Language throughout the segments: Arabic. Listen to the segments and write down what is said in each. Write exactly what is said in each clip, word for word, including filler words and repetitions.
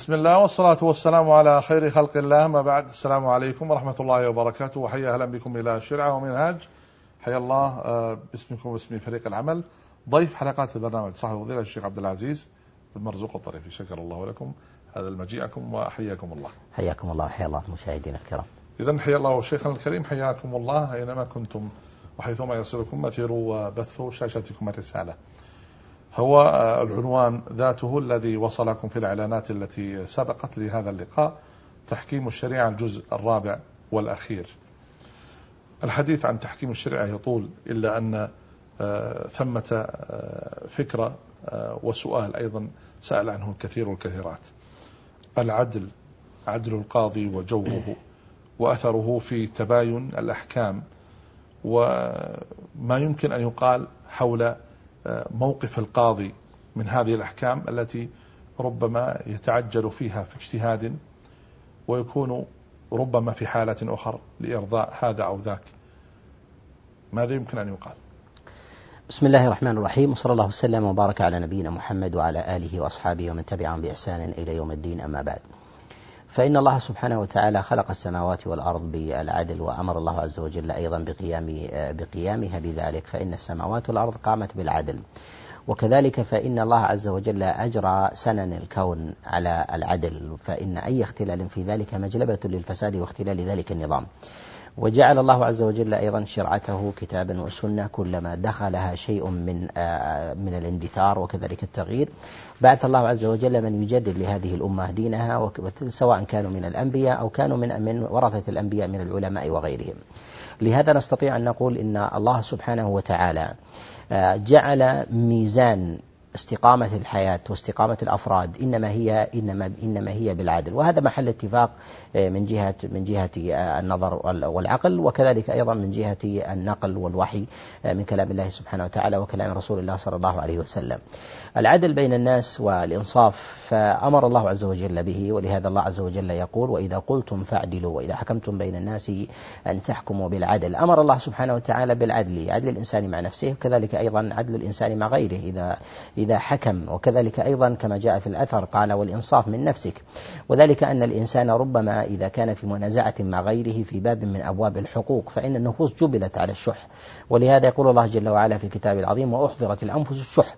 بسم الله والصلاة والسلام على خير خلق الله، ما بعد. السلام عليكم ورحمة الله وبركاته، وحيا أهلا بكم إلى شرعة ومنهاج. حيا الله باسمكم واسم فريق العمل ضيف حلقات البرنامج صاحب الفضيلة الشيخ عبد العزيز بن مرزوق الطريفي. شكر الله لكم هذا مجيئكم وحياكم الله. حياكم الله وحيا الله مشاهدينا الكرام. إذن حيا الله شيخنا الكريم، حياكم الله أينما كنتم وحيثما يصلكم مثير وبث شاشتكم الرسالة. هو العنوان ذاته الذي وصلكم في الإعلانات التي سبقت لهذا اللقاء: تحكيم الشريعة الجزء الرابع والأخير. الحديث عن تحكيم الشريعة يطول، إلا أن ثمة فكرة وسؤال أيضا سأل عنه الكثير والكثيرات: العدل، عدل القاضي وجوره وأثره في تباين الأحكام، وما يمكن أن يقال حول موقف القاضي من هذه الأحكام التي ربما يتعجل فيها في اجتهاد، ويكون ربما في حالة أخرى لإرضاء هذا أو ذاك. ماذا يمكن أن يقال؟ بسم الله الرحمن الرحيم، وصلى الله وسلم وبارك على نبينا محمد وعلى آله وأصحابه ومن تبعهم بإحسان إلى يوم الدين، أما بعد. فإن الله سبحانه وتعالى خلق السماوات والأرض بالعدل، وأمر الله عز وجل أيضا بقيام بقيامها بذلك، فإن السماوات والأرض قامت بالعدل. وكذلك فإن الله عز وجل أجرى سنن الكون على العدل، فإن أي اختلال في ذلك مجلبة للفساد واختلال ذلك النظام. وجعل الله عز وجل أيضا شرعته كتابا وسنة، كلما دخلها شيء من من الاندثار وكذلك التغيير بعث الله عز وجل من يجدد لهذه الأمة دينها، سواء كانوا من الأنبياء أو كانوا من من ورثة الأنبياء من العلماء وغيرهم. لهذا نستطيع أن نقول إن الله سبحانه وتعالى جعل ميزان استقامة الحياة واستقامة الأفراد إنما هي إنما إنما هي بالعدل، وهذا محل اتفاق من جهة من جهة النظر والعقل، وكذلك أيضا من جهة النقل والوحي من كلام الله سبحانه وتعالى وكلام رسول الله صلى الله عليه وسلم. العدل بين الناس والإنصاف فأمر الله عز وجل به، ولهذا الله عز وجل يقول: وإذا قلتم فاعدلوا وإذا حكمتم بين الناس أن تحكموا بالعدل. أمر الله سبحانه وتعالى بالعدل، عدل الإنسان مع نفسه، وكذلك أيضا عدل الإنسان مع غيره إذا إذا حكم، وكذلك أيضا كما جاء في الأثر قال: والإنصاف من نفسك. وذلك أن الإنسان ربما إذا كان في منازعة مع غيره في باب من أبواب الحقوق، فإن النفوس جبلت على الشح، ولهذا يقول الله جل وعلا في كتاب العظيم: وأحضرت الأنفس الشح.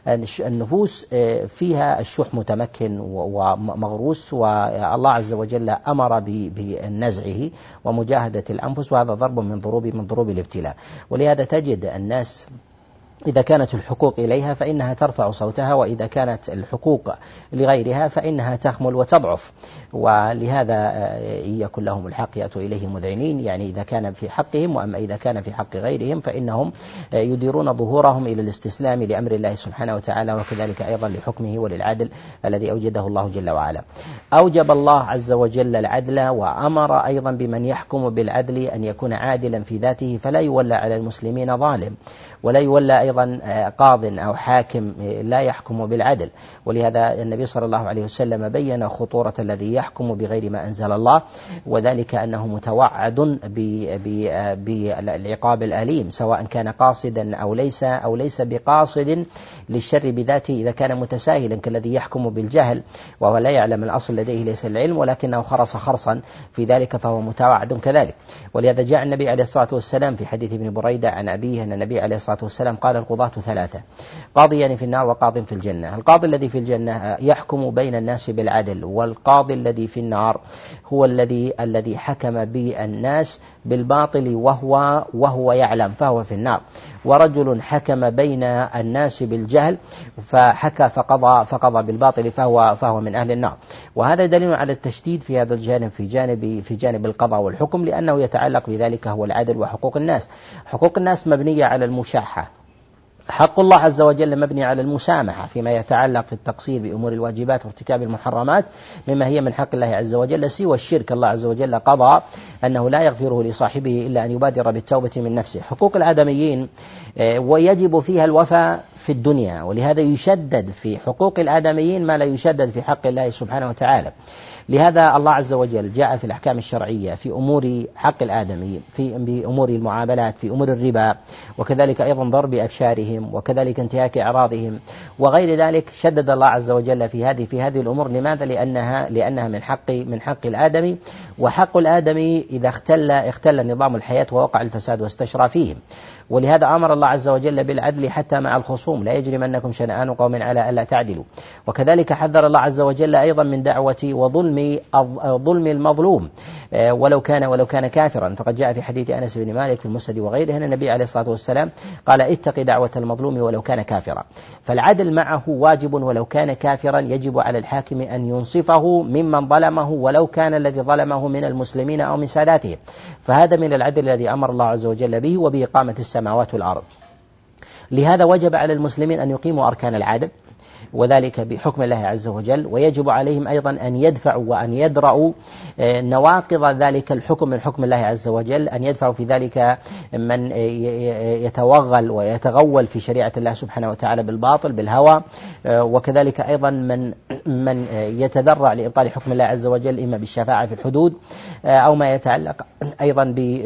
النفوس فيها الشح متمكن ومغروس، والله عز وجل أمر بنزعه ومجاهدة الأنفس، وهذا ضرب من ضروب من ضروب الابتلاء. ولهذا تجد الناس إذا كانت الحقوق إليها فإنها ترفع صوتها، وإذا كانت الحقوق لغيرها فإنها تخمل وتضعف. ولهذا إن يكن لهم الحق يأتوا إليه مذعنين، يعني إذا كان في حقهم، وأما إذا كان في حق غيرهم فإنهم يديرون ظهورهم إلى الاستسلام لأمر الله سبحانه وتعالى، وكذلك أيضا لحكمه وللعدل الذي أوجده الله جل وعلا. أوجب الله عز وجل العدل، وأمر أيضا بمن يحكم بالعدل أن يكون عادلا في ذاته، فلا يولى على المسلمين ظالم، ولا يولى أيضا قاض أو حاكم لا يحكم بالعدل. ولهذا النبي صلى الله عليه وسلم بين خطورة الذي يحكم بغير ما أنزل الله، وذلك أنه متوعد بالعقاب الأليم، سواء كان قاصدا أو ليس أو ليس بقاصد للشر بذاته، إذا كان متساهلا كالذي يحكم بالجهل وهو لا يعلم الأصل لديه ليس العلم، ولكنه خرص خرصا في ذلك فهو متوعد كذلك. ولهذا جاء النبي عليه الصلاة والسلام في حديث ابن بريدة عن أبيه أن النبي عليه الصلاة والسلام قال: القضاة ثلاثة، قاضي يعني في النار وقاض في الجنة. القاضي الذي في الجنة يحكم بين الناس بالعدل، والقاضي الذي في النار هو الذي الذي حكم بالناس بالباطل وهو وهو يعلم فهو في النار. ورجل حكم بين الناس بالجهل فحكى فقضى فقضى بالباطل فهو فهو من أهل النار. وهذا دليل على التشديد في هذا الجانب في جانب في جانب القضاء والحكم، لأنه يتعلق بذلك هو العدل وحقوق الناس. حقوق الناس مبنية على المشاحة، حق الله عز وجل مبني على المسامحة فيما يتعلق في التقصير بأمور الواجبات وارتكاب المحرمات مما هي من حق الله عز وجل، سوى الشرك الله عز وجل قضى أنه لا يغفره لصاحبه إلا أن يبادر بالتوبة من نفسه. حقوق الآدميين ويجب فيها الوفاء في في الدنيا، ولهذا يشدد في حقوق الآدميين ما لا يشدد في حق الله سبحانه وتعالى. لهذا الله عز وجل جاء في الأحكام الشرعية في أمور حق الآدمي، في بأمور المعاملات، في أمور الربا، وكذلك أيضا ضرب أبشارهم، وكذلك انتهاك أعراضهم وغير ذلك، شدد الله عز وجل في هذه في هذه الأمور. لماذا؟ لأنها لأنها من حق من حق الآدمي، وحق الآدمي إذا اختل اختل نظام الحياة ووقع الفساد واستشرى فيهم. ولهذا أمر الله عز وجل بالعدل حتى مع الخصوم، لا يجرمنكم شنآن قوم على ألا تعدلوا. وكذلك حذر الله عز وجل أيضا من دعوة وظلم ظلم المظلوم ولو كان ولو كان كافرا، فقد جاء في حديث أنس بن مالك في المسند وغيره أن النبي عليه الصلاة والسلام قال: اتق دعوة المظلوم ولو كان كافرا. فالعدل معه واجب ولو كان كافرا، يجب على الحاكم أن ينصفه ممن ظلمه ولو كان الذي ظلمه من المسلمين أو من ساداتهم. فهذا من العدل الذي أمر الله عز وجل به، وبإقامة السماوات والأرض. لهذا وجب على المسلمين أن يقيموا أركان العدل، وذلك بحكم الله عز وجل، ويجب عليهم أيضا أن يدفعوا وأن يدرأوا نواقض ذلك الحكم من حكم الله عز وجل، أن يدفعوا في ذلك من يتوغل ويتغول في شريعة الله سبحانه وتعالى بالباطل بالهوى، وكذلك أيضا من من يتذرع لإبطال حكم الله عز وجل إما بالشفاعة في الحدود أو ما يتعلق أيضا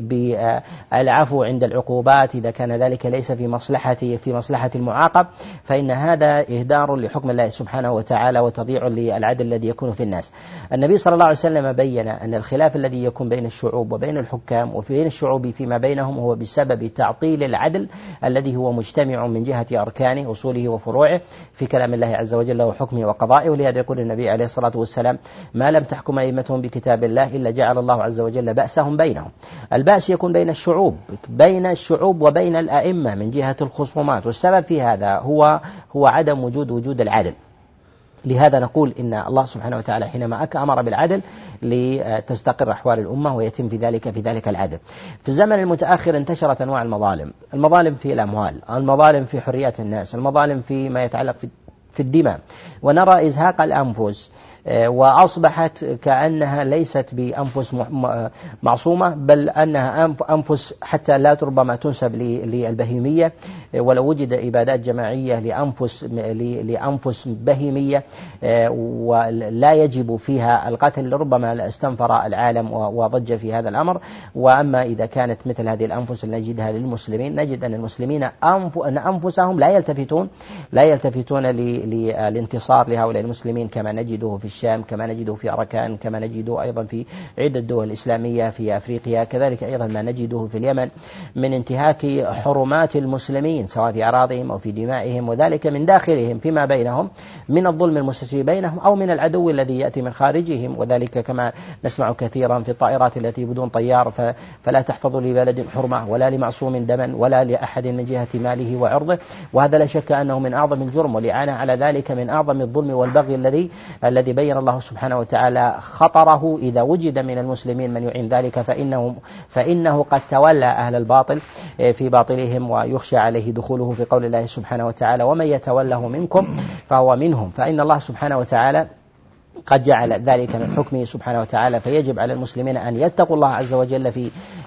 بالعفو عند العقوبات إذا كان ذلك ليس في مصلحة في مصلحة المعاقب، فإن هذا إهدار لحكم الله سبحانه وتعالى وتضييع للعدل الذي يكون في الناس. النبي صلى الله عليه وسلم بين أن الخلاف الذي يكون بين الشعوب وبين الحكام وبين الشعوب فيما بينهم هو بسبب تعطيل العدل الذي هو مجتمع من جهة أركانه أصوله وفروعه في كلام الله عز وجل وحكمه وقضائه. ولهذا يقول النبي عليه الصلاة والسلام: ما لم تحكم أئمتهم بكتاب الله إلا جعل الله عز وجل بأسهم بينهم. البأس يكون بين الشعوب بين الشعوب وبين الأئمة من جهة الخصومات، والسبب في هذا هو هو عدم وجود وجود العدل. لهذا نقول إن الله سبحانه وتعالى حينما أمر بالعدل لتستقر أحوال الأمة ويتم في ذلك في ذلك العدل. في الزمن المتأخر انتشرت أنواع المظالم، المظالم في الأموال، المظالم في حريات الناس، المظالم في ما يتعلق في في الدماء، ونرى إزهاق الأنفس، وأصبحت كأنها ليست بأنفس معصومة، بل أنها أنفس حتى لا ربما تنسب للبهيمية، ولو وجد إبادات جماعية لأنفس لأنفس بهيمية ولا يجب فيها القتل ربما استنفر العالم وضج في هذا الأمر. وأما إذا كانت مثل هذه الأنفس اللي نجدها للمسلمين، نجد أن المسلمين أن أنفسهم لا يلتفتون لا يلتفتون للانتصار لهؤلاء المسلمين كما نجده في الشام، كما نجده في أركان، كما نجده أيضا في عدة دول إسلامية في أفريقيا، كذلك أيضا ما نجده في اليمن من انتهاك حرمات المسلمين سواء في أراضيهم أو في دمائهم، وذلك من داخلهم فيما بينهم من الظلم المستشري بينهم أو من العدو الذي يأتي من خارجهم. وذلك كما نسمع كثيرا في الطائرات التي بدون طيار فلا تحفظ لبلد حرمة ولا لمعصوم دما ولا لأحد من جهة ماله وعرضه، وهذا لا شك أنه من أعظم الجرم، والإعانة على ذلك من أعظم الظلم والبغي الذي الذي بين الله سبحانه وتعالى خطره. إذا وجد من المسلمين من يعين ذلك فإنه فإنه قد تولى أهل الباطل في باطلهم، ويخشى عليه دخوله في قول الله سبحانه وتعالى: ومن يتوله منكم فهو منهم. فإن الله سبحانه وتعالى قد جعل ذلك من حكمه سبحانه وتعالى، فيجب على المسلمين أن يتقوا الله عز وجل في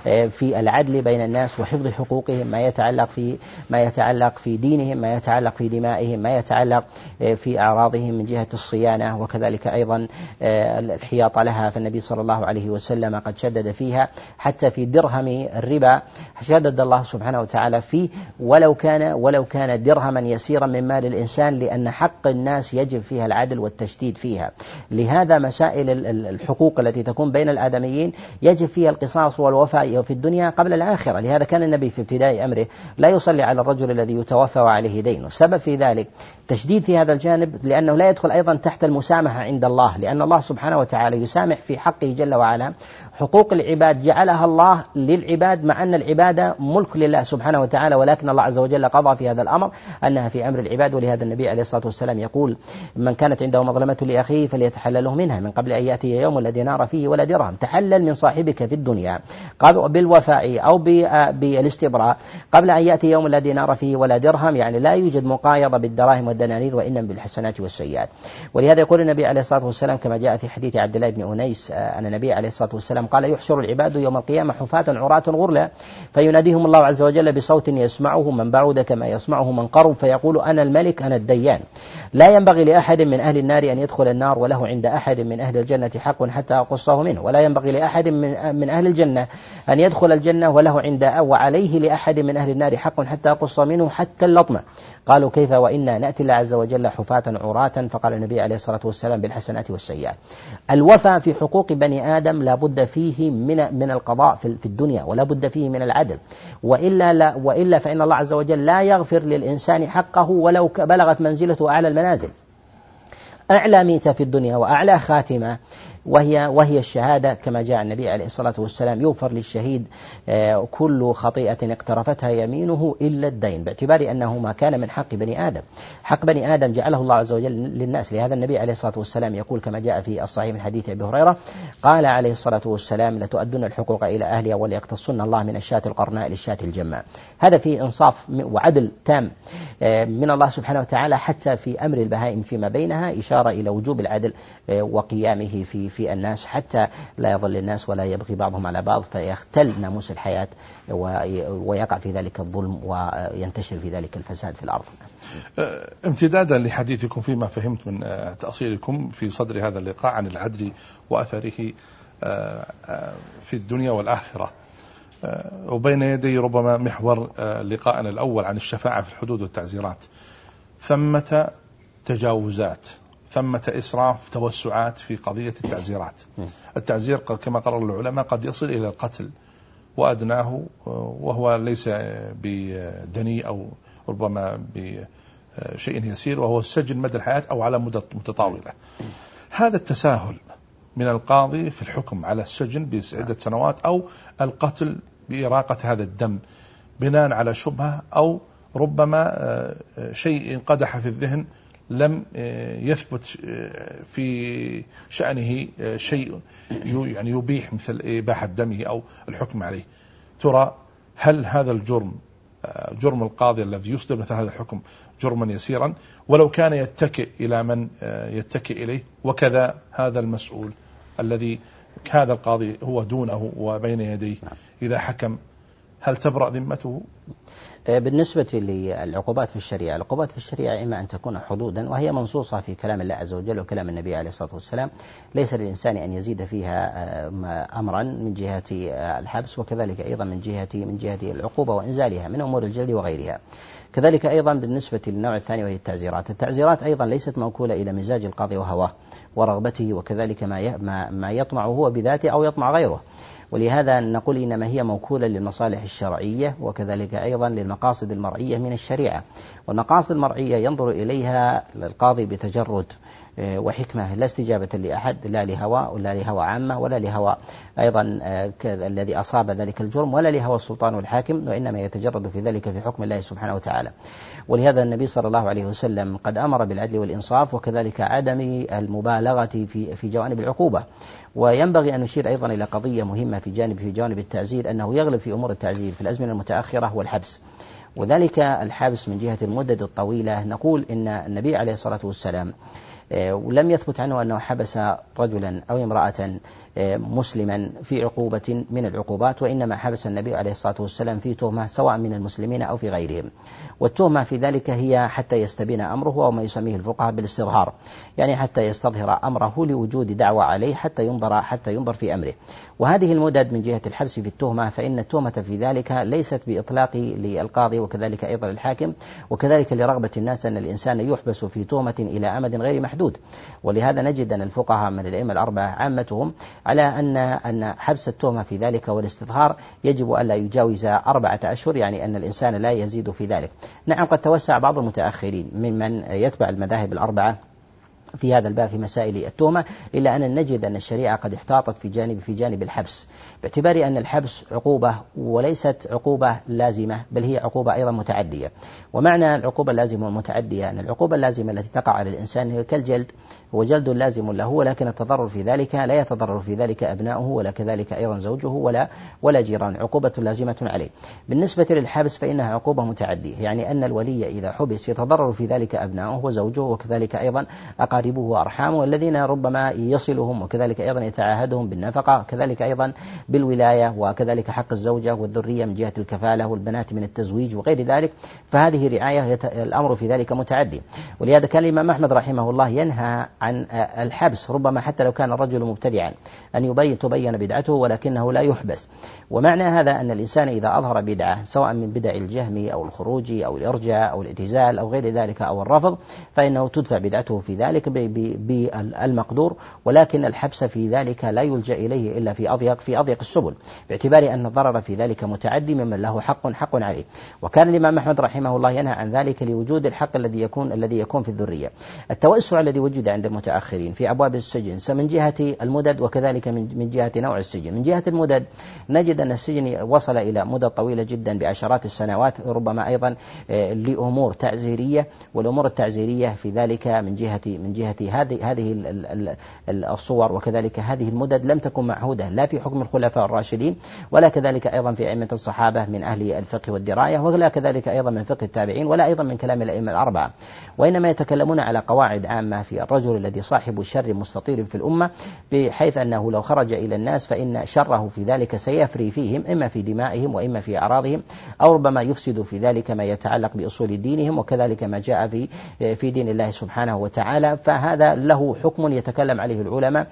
في العدل بين الناس وحفظ حقوقهم، ما يتعلق في ما يتعلق في دينهم، ما يتعلق في دمائهم، ما يتعلق في أعراضهم من جهة الصيانة، وكذلك أيضا الحياط لها. فالنبي صلى الله عليه وسلم قد شدد فيها حتى في درهم الربا، شدد الله سبحانه وتعالى فيه ولو كان ولو كان درهما يسيرا من مال الإنسان، لأن حق الناس يجب فيها العدل والتشديد فيها. لهذا مسائل الحقوق التي تكون بين الآدميين يجب فيها القصاص والوفاء في الدنيا قبل الآخرة. لهذا كان النبي في ابتداء أمره لا يصلي على الرجل الذي يتوفى وعليه دين، والسبب في ذلك تشديد في هذا الجانب لأنه لا يدخل أيضا تحت المسامحة عند الله، لأن الله سبحانه وتعالى يسامح في حقه جل وعلا. حقوق العباد جعلها الله للعباد مع أن العبادة ملك لله سبحانه وتعالى، ولكن الله عز وجل قضى في هذا الأمر أنها في أمر العباد. ولهذا النبي عليه الصلاة والسلام يقول: من كانت عنده مظلمة لأخيه فلي يتحلله منها من قبل أن يأتي يوم لا دينار فيه ولا درهم. تحلل من صاحبك في الدنيا بالوفاء أو بالاستبراء قبل أن يأتي يوم لا دينار فيه ولا درهم، يعني لا يوجد مقايضة بالدراهم والدنانير وإنما بالحسنات والسيئات. ولهذا يقول النبي عليه الصلاة والسلام كما جاء في حديث عبد الله بن أنيس أن النبي عليه الصلاة والسلام قال: يحشر العباد يوم القيامة حفاة عراة غرلا فيناديهم الله عز وجل بصوت يسمعه من بعد كما يسمعه من قرب فيقول: أنا الملك أنا الديان. لا ينبغي لأحد من أهل النار أن يدخل النار وله عند أحد من أهل الجنة حق حتى أقصه منه، ولا ينبغي لأحد من من أهل الجنة أن يدخل الجنة وله عند وعليه لأحد من أهل النار حق حتى أقص منه حتى اللطمة. قالوا: كيف وإنا نأتي الله عز وجل حفاة عراة؟ فقال النبي عليه الصلاة والسلام: بالحسنات والسيئات. الوفاء في حقوق بني آدم لا بد فيه من من القضاء في الدنيا ولا بد فيه من العدل، وإلا لا وإلا فإن الله عز وجل لا يغفر للإنسان حقه ولو بلغت منزلته أعلى المنازل. أعلى ميتة في الدنيا وأعلى خاتمة وهي وهي الشهادة، كما جاء النبي عليه الصلاة والسلام: يغفر للشهيد كل خطيئة اقترفتها يمينه إلا الدين، باعتبار أنه ما كان من حق بني آدم. حق بني آدم جعله الله عز وجل للناس. لهذا النبي عليه الصلاة والسلام يقول كما جاء في الصحيح من حديث أبي هريرة قال عليه الصلاة والسلام: لتؤدن الحقوق إلى أهلها وليقتصن الله من الشاة القرناء للشاة الجماء. هذا في إنصاف وعدل تام من الله سبحانه وتعالى، حتى في أمر البهائم فيما بينها إشارة إلى وجوب العدل وقيامه في في الناس، حتى لا يظل الناس ولا يبغي بعضهم على بعض فيختل ناموس الحياة ويقع في ذلك الظلم وينتشر في ذلك الفساد في الأرض. امتدادا لحديثكم فيما فهمت من تأصيلكم في صدر هذا اللقاء عن العدل وأثره في الدنيا والآخرة، وبين يدي ربما محور لقاءنا الأول عن الشفاعة في الحدود والتعزيرات، ثمة تجاوزات، ثمة إسراف، توسعات في قضية التعزيرات. التعزير كما قرر العلماء قد يصل إلى القتل وأدناه، وهو ليس بدني أو ربما بشيء يسير، وهو السجن مدى الحياة أو على مدة متطاولة. هذا التساهل من القاضي في الحكم على السجن بعدة سنوات أو القتل بإراقة هذا الدم بناء على شبهة أو ربما شيء انقدح في الذهن لم يثبت في شأنه شيء يعني يبيح مثل إباحة دمه أو الحكم عليه. ترى هل هذا الجرم جرم القاضي الذي يصدر مثل هذا الحكم جرما يسيرا ولو كان يتكئ إلى من يتكئ إليه، وكذا هذا المسؤول الذي هذا القاضي هو دونه وبين يديه إذا حكم، هل تبرأ ذمته؟ بالنسبة للعقوبات في الشريعة، العقوبات في الشريعة إما أن تكون حدودا وهي منصوصة في كلام الله عز وجل وكلام النبي عليه الصلاة والسلام، ليس للإنسان أن يزيد فيها أمرا من جهة الحبس، وكذلك أيضا من جهة من جهة العقوبة وإنزالها من أمور الجلد وغيرها. كذلك أيضا بالنسبة للنوع الثاني وهي التعزيرات، التعزيرات أيضا ليست موكولة إلى مزاج القاضي وهواه ورغبته، وكذلك ما ما يطمع هو بذاته أو يطمع غيره، ولهذا نقول إنما هي موكولة للمصالح الشرعية وكذلك أيضا للمقاصد المرعية من الشريعة. والمقاصد المرعية ينظر إليها القاضي بتجرد وحكمة، لا استجابة لأحد، لا لهوى ولا لهوى عامة ولا لهوى أيضا الذي أصاب ذلك الجرم ولا لهوى السلطان والحاكم، وإنما يتجرد في ذلك في حكم الله سبحانه وتعالى. ولهذا النبي صلى الله عليه وسلم قد أمر بالعدل والإنصاف وكذلك عدم المبالغة في في جوانب العقوبة. وينبغي أن نشير أيضا إلى قضية مهمة في جانب في جانب التعزير، أنه يغلب في أمور التعزير في الأزمنة المتأخرة هو الحبس، وذلك الحبس من جهة المدد الطويلة. نقول إن النبي عليه الصلاة والسلام ولم يثبت عنه أنه حبس رجلا أو امرأة مسلما في عقوبة من العقوبات، وإنما حبس النبي عليه الصلاة والسلام في تهمة سواء من المسلمين أو في غيرهم، والتهمة في ذلك هي حتى يستبين أمره وما يسميه الفقهاء بالاستظهار، يعني حتى يستظهر أمره لوجود دعوة عليه حتى ينظر حتى ينظر في أمره. وهذه المدد من جهة الحبس في التهمة، فإن التهمة في ذلك ليست بإطلاق للقاضي وكذلك أيضا للحاكم وكذلك لرغبة الناس أن الإنسان يحبس في تهمة إلى أمد غير محدود. ولهذا نجد أن الفقهاء من الأئمة الأربعة عامتهم على أن أن حبس التهمة في ذلك والاستظهار يجب ألا يجاوز أربعة أشهر، يعني أن الإنسان لا يزيد في ذلك. نعم قد توسع بعض المتأخرين ممن يتبع المذاهب الأربعة في هذا الباب في مسائل التهمة، إلا أن نجد أن الشريعة قد احتاطت في جانب في جانب الحبس، باعتبار أن الحبس عقوبة وليست عقوبة لازمة، بل هي عقوبة أيضا متعدية. ومعنى العقوبة اللازمة والمتعدية أن العقوبة اللازمة التي تقع على الإنسان هي كالجلد، هو جلد لازم له، ولكن التضرر في ذلك لا يتضرر في ذلك أبناؤه ولا كذلك أيضا زوجه ولا ولا جيران، عقوبة لازمة عليه. بالنسبة للحبس فإنها عقوبة متعدية، يعني أن الولي إذا حبس يتضرر في ذلك أبناؤه وزوجه وكذلك أيضا أقاربه وأرحامه الذين ربما يصلهم، وكذلك أيضا يتعاهدهم بالنفقة، كذلك أيضا بالولاية، وكذلك حق الزوجة والذرية من جهة الكفالة والبنات من التزويج وغير ذلك، فهذه رعاية الأمر في ذلك متعدي. ولهذا كان الإمام أحمد رحمه الله ينهى عن الحبس ربما حتى لو كان الرجل مبتدعا، أن يبين تبين بدعته ولكنه لا يحبس. ومعنى هذا أن الإنسان إذا أظهر بدعة سواء من بدع الجهم أو الخروج أو الإرجاء أو الاعتزال أو غير ذلك أو الرفض، فإنه تدفع بدعته في ذلك بالمقدور، ولكن الحبس في ذلك لا يلجأ إليه إلا في أضيق في أضيق السبل، باعتبار أن الضرر في ذلك متعدي ممن له حق حق عليه. وكان الإمام أحمد رحمه الله ينهى عن ذلك لوجود الحق الذي يكون الذي يكون في الذرية. التوسع الذي وجد عند المتأخرين في أبواب السجن من جهة المدد وكذلك من جهة نوع السجن. من جهة المدد نجد أن السجن وصل إلى مدة طويلة جدا بعشرات السنوات، ربما أيضا لأمور تعزيرية، والأمور التعزيرية في ذلك من جهة من جهة هذه هذه الصور وكذلك هذه المدد لم تكن معهودة لا في حكم الخلفاء الراشدين ولا كذلك أيضا في أئمة الصحابة من أهل الفقه والدراية، ولا كذلك أيضا من فقه التابعين، ولا أيضا من كلام الأئمة الأربعة، وإنما يتكلمون على قواعد عامة في الرجل الذي صاحب شر مستطير في الأمة، بحيث أنه لو خرج إلى الناس فإن شره في ذلك سيفري فيهم، إما في دمائهم وإما في أعراضهم، أو ربما يفسد في ذلك ما يتعلق بأصول دينهم وكذلك ما جاء في في دين الله سبحانه وتعالى. فهذا له حكم يتكلم عليه العلماء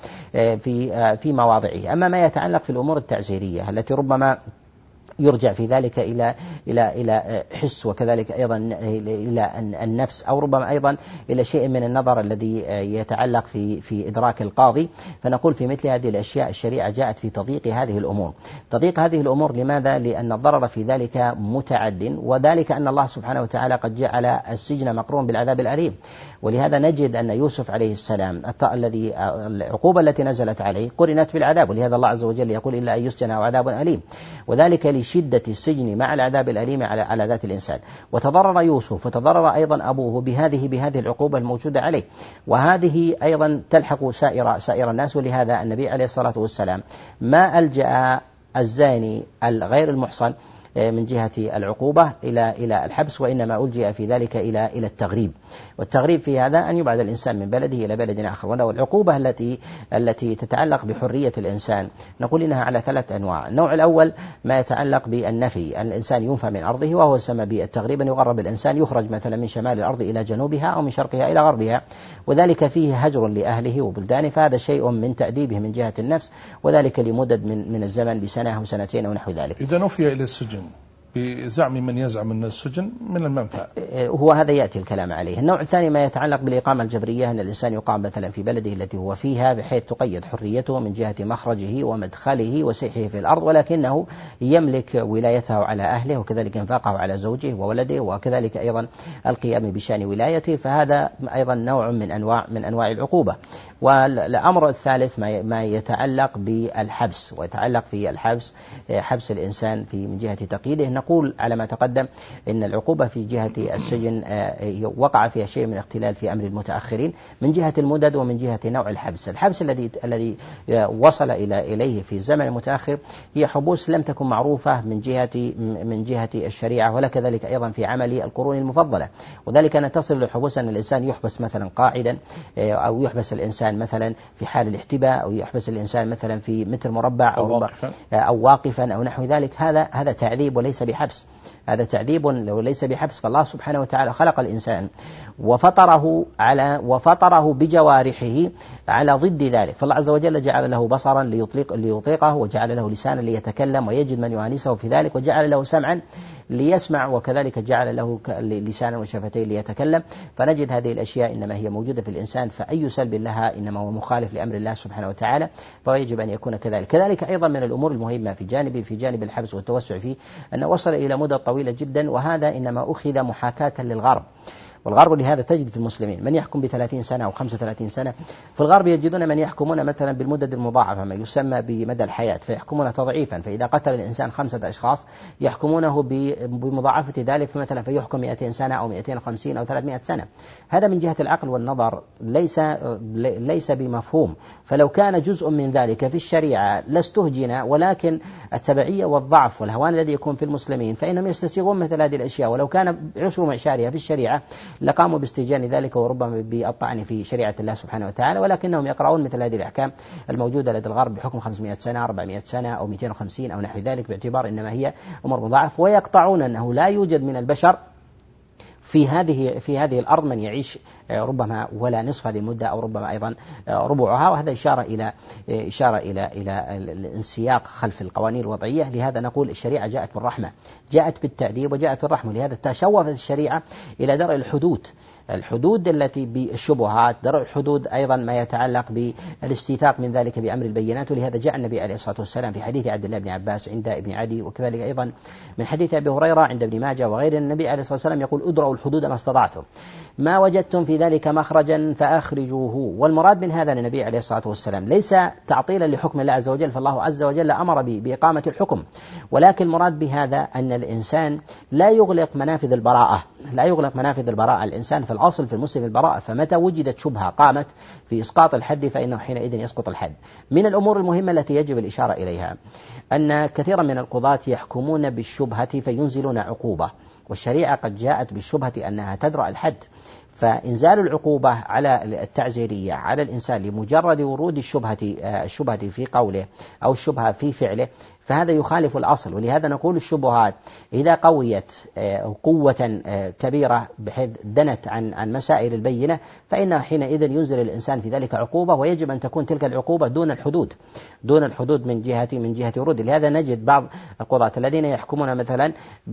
في في مواضعه. أما ما يتعلق في الأمور التعزيرية التي ربما يرجع في ذلك إلى إلى إلى حس وكذلك أيضا إلى النفس، أو ربما أيضا إلى شيء من النظر الذي يتعلق في في إدراك القاضي، فنقول في مثل هذه الأشياء الشريعة جاءت في تضييق هذه الأمور. تضييق هذه الأمور لماذا؟ لأن الضرر في ذلك متعد، وذلك أن الله سبحانه وتعالى قد جعل السجن مقرون بالعذاب الأليم. ولهذا نجد أن يوسف عليه السلام الذي العقوبة التي نزلت عليه قرنت بالعذاب، ولهذا الله عز وجل يقول إلا أن يسجن أو عذاب أليم، وذلك لشدة السجن مع العذاب الأليم على على ذات الإنسان. وتضرر يوسف وتضرر أيضا أبوه بهذه بهذه العقوبة الموجودة عليه، وهذه أيضا تلحق سائر سائر الناس. ولهذا النبي عليه الصلاة والسلام ما ألجأ الزاني الغير المحصن من جهة العقوبة إلى إلى الحبس، وإنما ألجأ في ذلك إلى إلى التغريب. والتغريب في هذا أن يبعد الإنسان من بلده إلى بلد آخر. والعقوبة التي التي تتعلق بحرية الإنسان نقول إنها على ثلاث أنواع. النوع الأول ما يتعلق بالنفي، أن الإنسان ينفى من أرضه، وهو يسمى بالتغريب، أن يغرب الإنسان، يخرج مثلا من شمال الأرض إلى جنوبها أو من شرقها إلى غربها، وذلك فيه هجر لأهله وبلدانه، فهذا شيء من تأديبه من جهة النفس، وذلك لمدد من من الزمن بسنة أو سنتين أو نحو ذلك. إذا نفي إلى السجن بزعم من يزعم أن السجن من المنفعة، هو هذا يأتي الكلام عليه. النوع الثاني ما يتعلق بالإقامة الجبرية، أن الإنسان يقام مثلا في بلده التي هو فيها بحيث تقيد حريته من جهة مخرجه ومدخله وسيحه في الأرض، ولكنه يملك ولايته على أهله وكذلك إنفاقه على زوجه وولده وكذلك أيضا القيام بشأن ولايته، فهذا أيضا نوع من أنواع من أنواع العقوبة. والأمر الثالث ما يتعلق بالحبس، ويتعلق في الحبس حبس الإنسان في من جهة تقييده. نقول على ما تقدم إن العقوبة في جهة السجن وقع فيها شيء من اختلال في أمر المتأخرين من جهة المدد ومن جهة نوع الحبس. الحبس الذي الذي وصل إلى إليه في الزمن المتأخر هي حبوس لم تكن معروفة من جهة من جهة الشريعة، ولا كذلك أيضا في عمل القرون المفضلة. وذلك أن تصل للحبوس أن الإنسان يحبس مثلا قاعدا، أو يحبس الإنسان مثلا في حال الاحتباء، أو يحبس الإنسان مثلا في متر مربع أو, أو, أو واقفا أو نحو ذلك. هذا هذا تعذيب وليس بحبس، هذا تعذيب لو ليس بحبس. فالله سبحانه وتعالى خلق الإنسان وفطره على وفطره بجوارحه على ضد ذلك، فالله عز وجل جعل له بصرا ليطلق ليطلقه، وجعل له لسانا ليتكلم ويجد من يؤانسه في ذلك، وجعل له سمعا ليسمع، وكذلك جعل له لسانا وشفتين ليتكلم. فنجد هذه الأشياء إنما هي موجودة في الإنسان، فأي سلب لها إنما هو مخالف لأمر الله سبحانه وتعالى، فيجب أن يكون كذلك. كذلك أيضا من الأمور المهمة في جانب في جانب الحبس والتوسع فيه أنه وصل إلى مدة طويلة جدا، وهذا إنما أخذ محاكاة للغرب. والغرب لهذا تجد في المسلمين من يحكم بثلاثين سنة أو خمسة وثلاثين سنة. في الغرب يجدون من يحكمون مثلا بالمدد المضاعفة، ما يسمى بمدى الحياة، فيحكمون تضعيفا، فإذا قتل الإنسان خمسة أشخاص يحكمونه بمضاعفة ذلك، مثلا فيحكم مئتين سنة أو مئتين وخمسين أو ثلاثمائة سنة. هذا من جهة العقل والنظر ليس ليس بمفهوم. فلو كان جزء من ذلك في الشريعة لاستهجن، ولكن التبعية والضعف والهوان الذي يكون في المسلمين فإنهم يستسيغون مثل هذه الأشياء، ولو كان عشر معشارها في الشريعة لقاموا باستهجان ذلك وربما بالطعن في شريعة الله سبحانه وتعالى، ولكنهم يقرؤون مثل هذه الأحكام الموجودة لدى الغرب بحكم خمسمائة سنة أربعمائة سنة أو مئتين وخمسين أو نحو ذلك، باعتبار إنما هي أمر مضاعف، ويقطعون أنه لا يوجد من البشر في هذه في هذه الأرض من يعيش ربما ولا نصف هذه المدة أو ربما أيضا ربعها. وهذا إشارة إلى إشارة إلى إلى الانسياق خلف القوانين الوضعية. لهذا نقول الشريعة جاءت بالرحمة، جاءت بالتأديب وجاءت بالرحمة. لهذا تشوفت الشريعة إلى درء الحدود، الحدود التي بالشبهات، درء الحدود أيضا ما يتعلق بالاستيثاق من ذلك بأمر البينات. ولهذا جاء النبي عليه الصلاة والسلام في حديث عبد الله بن عباس عند ابن عدي، وكذلك أيضا من حديث أبي هريرة عند ابن ماجه وغيره، النبي عليه الصلاة والسلام يقول ادرأوا الحدود ما استطعتم، ما وجدتم في ذلك مخرجا فأخرجوه. والمراد من هذا النبي عليه الصلاة والسلام ليس تعطيلا لحكم الله عز وجل، فالله عز وجل أمر بإقامة الحكم، ولكن المراد بهذا أن الإنسان لا يغلق منافذ البراءة، لا يغلق منافذ البراءة. الإنسان في الأصل في المسلم البراءة، فمتى وجدت شبهة قامت في إسقاط الحد فإنه حينئذ يسقط الحد. من الأمور المهمة التي يجب الإشارة إليها أن كثيرا من القضاة يحكمون بالشبهة فينزلون عقوبة، والشريعة قد جاءت بالشبهة أنها تدرأ الحد، فإنزال العقوبة على التعزيرية على الإنسان لمجرد ورود الشبهة الشبهة في قوله أو الشبهة في فعله فهذا يخالف الأصل. ولهذا نقول الشبهات إذا قويت قوة كبيرة بحيث دنت عن عن مسائل البينة فإن حينئذ ينزل الإنسان في ذلك عقوبة، ويجب أن تكون تلك العقوبة دون الحدود دون الحدود من جهة من جهة ورود. لهذا نجد بعض القضاة الذين يحكمون مثلا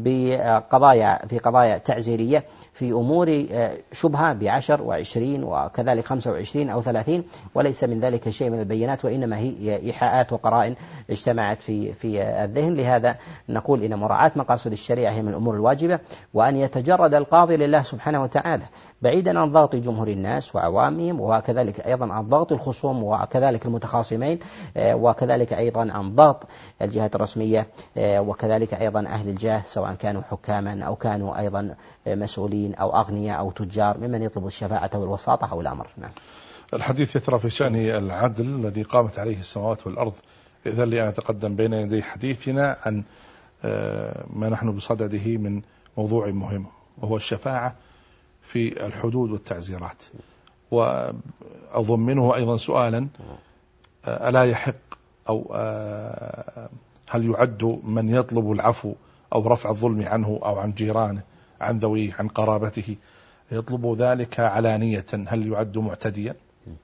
بقضايا في قضايا تعزيرية في أمور شبهة بعشر وعشرين وكذلك خمسة وعشرين أو ثلاثين، وليس من ذلك شيء من البينات، وإنما هي إيحاءات وقرائن اجتمعت في في الذهن. لهذا نقول إن مراعاة مقاصد الشريعة هي من الأمور الواجبة، وأن يتجرد القاضي لله سبحانه وتعالى بعيدا عن ضغط جمهور الناس وعوامهم، وكذلك أيضا عن ضغط الخصوم وكذلك المتخاصمين، وكذلك أيضا عن ضغط الجهات الرسمية، وكذلك أيضا أهل الجاه سواء كانوا حكاما أو كانوا أيضا مسؤولين أو أغنياء أو تجار ممن يطلب الشفاعة والوساطة أو الأمر. نعم. الحديث يترى في شأن العدل الذي قامت عليه السماوات والأرض. إذن لي أن أتقدم بين يدي حديثنا عن ما نحن بصدده من موضوع مهم، وهو الشفاعة في الحدود والتعزيرات. وأظن منه أيضا سؤالا: ألا يحق أو هل يعد من يطلب العفو أو رفع الظلم عنه أو عن جيرانه عن ذويه عن قرابته يطلب ذلك علانية، هل يعد معتديا؟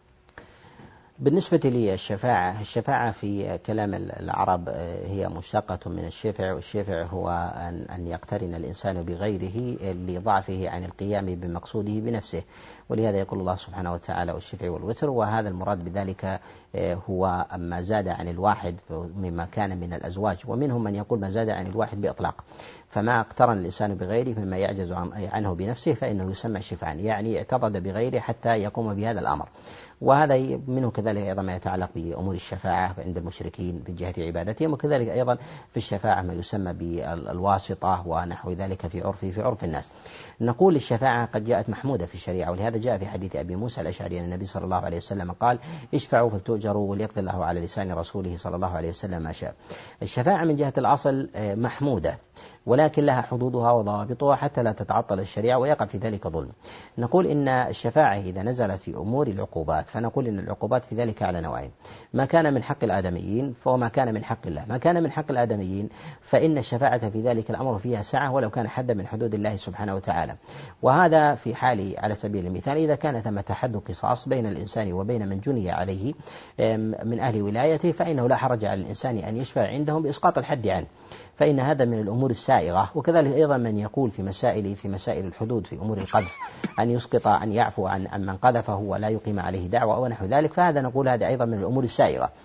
بالنسبة لي الشفاعة الشفاعة في كلام العرب هي مشتقة من الشفع، والشفع هو أن أن يقترن الإنسان بغيره لضعفه عن القيام بمقصوده بنفسه. ولهذا يقول الله سبحانه وتعالى: والشفع والوتر. وهذا المراد بذلك هو ما زاد عن الواحد مما كان من الأزواج، ومنهم من يقول ما زاد عن الواحد بإطلاق، فما اقترن الإنسان بغيره مما يعجز عنه بنفسه فإنه يسمى شفعا، يعني اعتضد بغيره حتى يقوم بهذا الأمر. وهذا منه كذلك أيضا ما يتعلق بأمور الشفاعة عند المشركين في جهة عبادتهم، وكذلك أيضا في الشفاعة ما يسمى بالواسطة ونحو ذلك في عرف في عرف الناس. نقول الشفاعة قد جاءت محمودة في الشريعة، ولهذا جاء في حديث أبي موسى الأشعري أن النبي صلى الله عليه وسلم قال: اشفعوا فلتؤجروا وليقضي الله على لسان رسوله صلى الله عليه وسلم ما شاء. الشفاعة من جهة الأصل محمودة، ولكن لها حدودها وضوابطها حتى لا تتعطل الشريعة ويقع في ذلك ظلم. نقول إن الشفاعة إذا نزلت في أمور العقوبات فنقول إن العقوبات في ذلك على نوعين: ما كان من حق الآدميين فهو كان من حق الله. ما كان من حق الآدميين فإن الشفاعة في ذلك الأمر فيها سعة ولو كان حدا من حدود الله سبحانه وتعالى. وهذا في حال على سبيل المثال إذا كان ثم حد قصاص بين الإنسان وبين من جني عليه من أهل ولايته فإنه لا حرج على الإنسان أن يشفع عندهم بإسقاط الحد عنه، فإن هذا من الأمور السائغة. وكذلك أيضا من يقول في مسائل في مسائل الحدود في أمور القذف أن يسقط أن يعفو عن عن من قذفه ولا يقيم عليه دعوة أو نحو ذلك، فهذا نقول هذا أيضا من الأمور السائغة.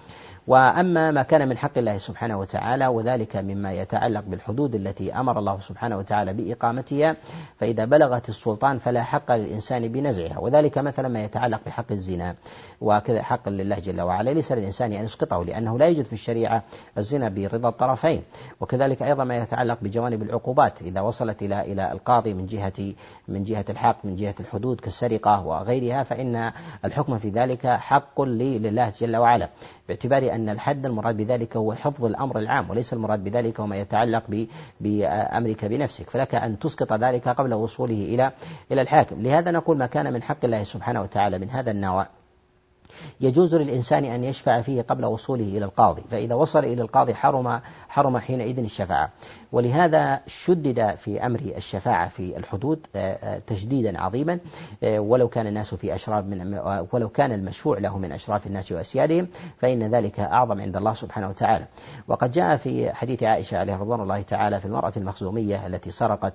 وأما ما كان من حق الله سبحانه وتعالى وذلك مما يتعلق بالحدود التي أمر الله سبحانه وتعالى بإقامتها، فإذا بلغت السلطان فلا حق للإنسان بنزعها، وذلك مثلا ما يتعلق بحق الزنا وكذا حق لله جل وعلا ليس للإنسان أن يسقطه، لأنه لا يوجد في الشريعة الزنا برضا الطرفين. وكذلك أيضا ما يتعلق بجوانب العقوبات إذا وصلت إلى إلى القاضي من جهة من جهة الحق من جهة الحدود كالسرقة وغيرها، فإن الحكم في ذلك حق لله جل وعلا، باعتبار أن الحد المراد بذلك هو حفظ الأمر العام وليس المراد بذلك وما يتعلق بأمرك بنفسك، فلك أن تسقط ذلك قبل وصوله إلى إلى الحاكم. لهذا نقول ما كان من حق الله سبحانه وتعالى من هذا النوع يجوز للإنسان أن يشفع فيه قبل وصوله إلى القاضي، فإذا وصل إلى القاضي حرم حرم حينئذ الشفاعة. ولهذا شدد في أمر الشفاعة في الحدود تشديدا عظيما، ولو كان الناس في أشراف من ولو كان المشفوع له من أشراف الناس وأسيادهم فإن ذلك أعظم عند الله سبحانه وتعالى. وقد جاء في حديث عائشة عليه رضوان الله تعالى في المرأة المخزومية التي سرقت،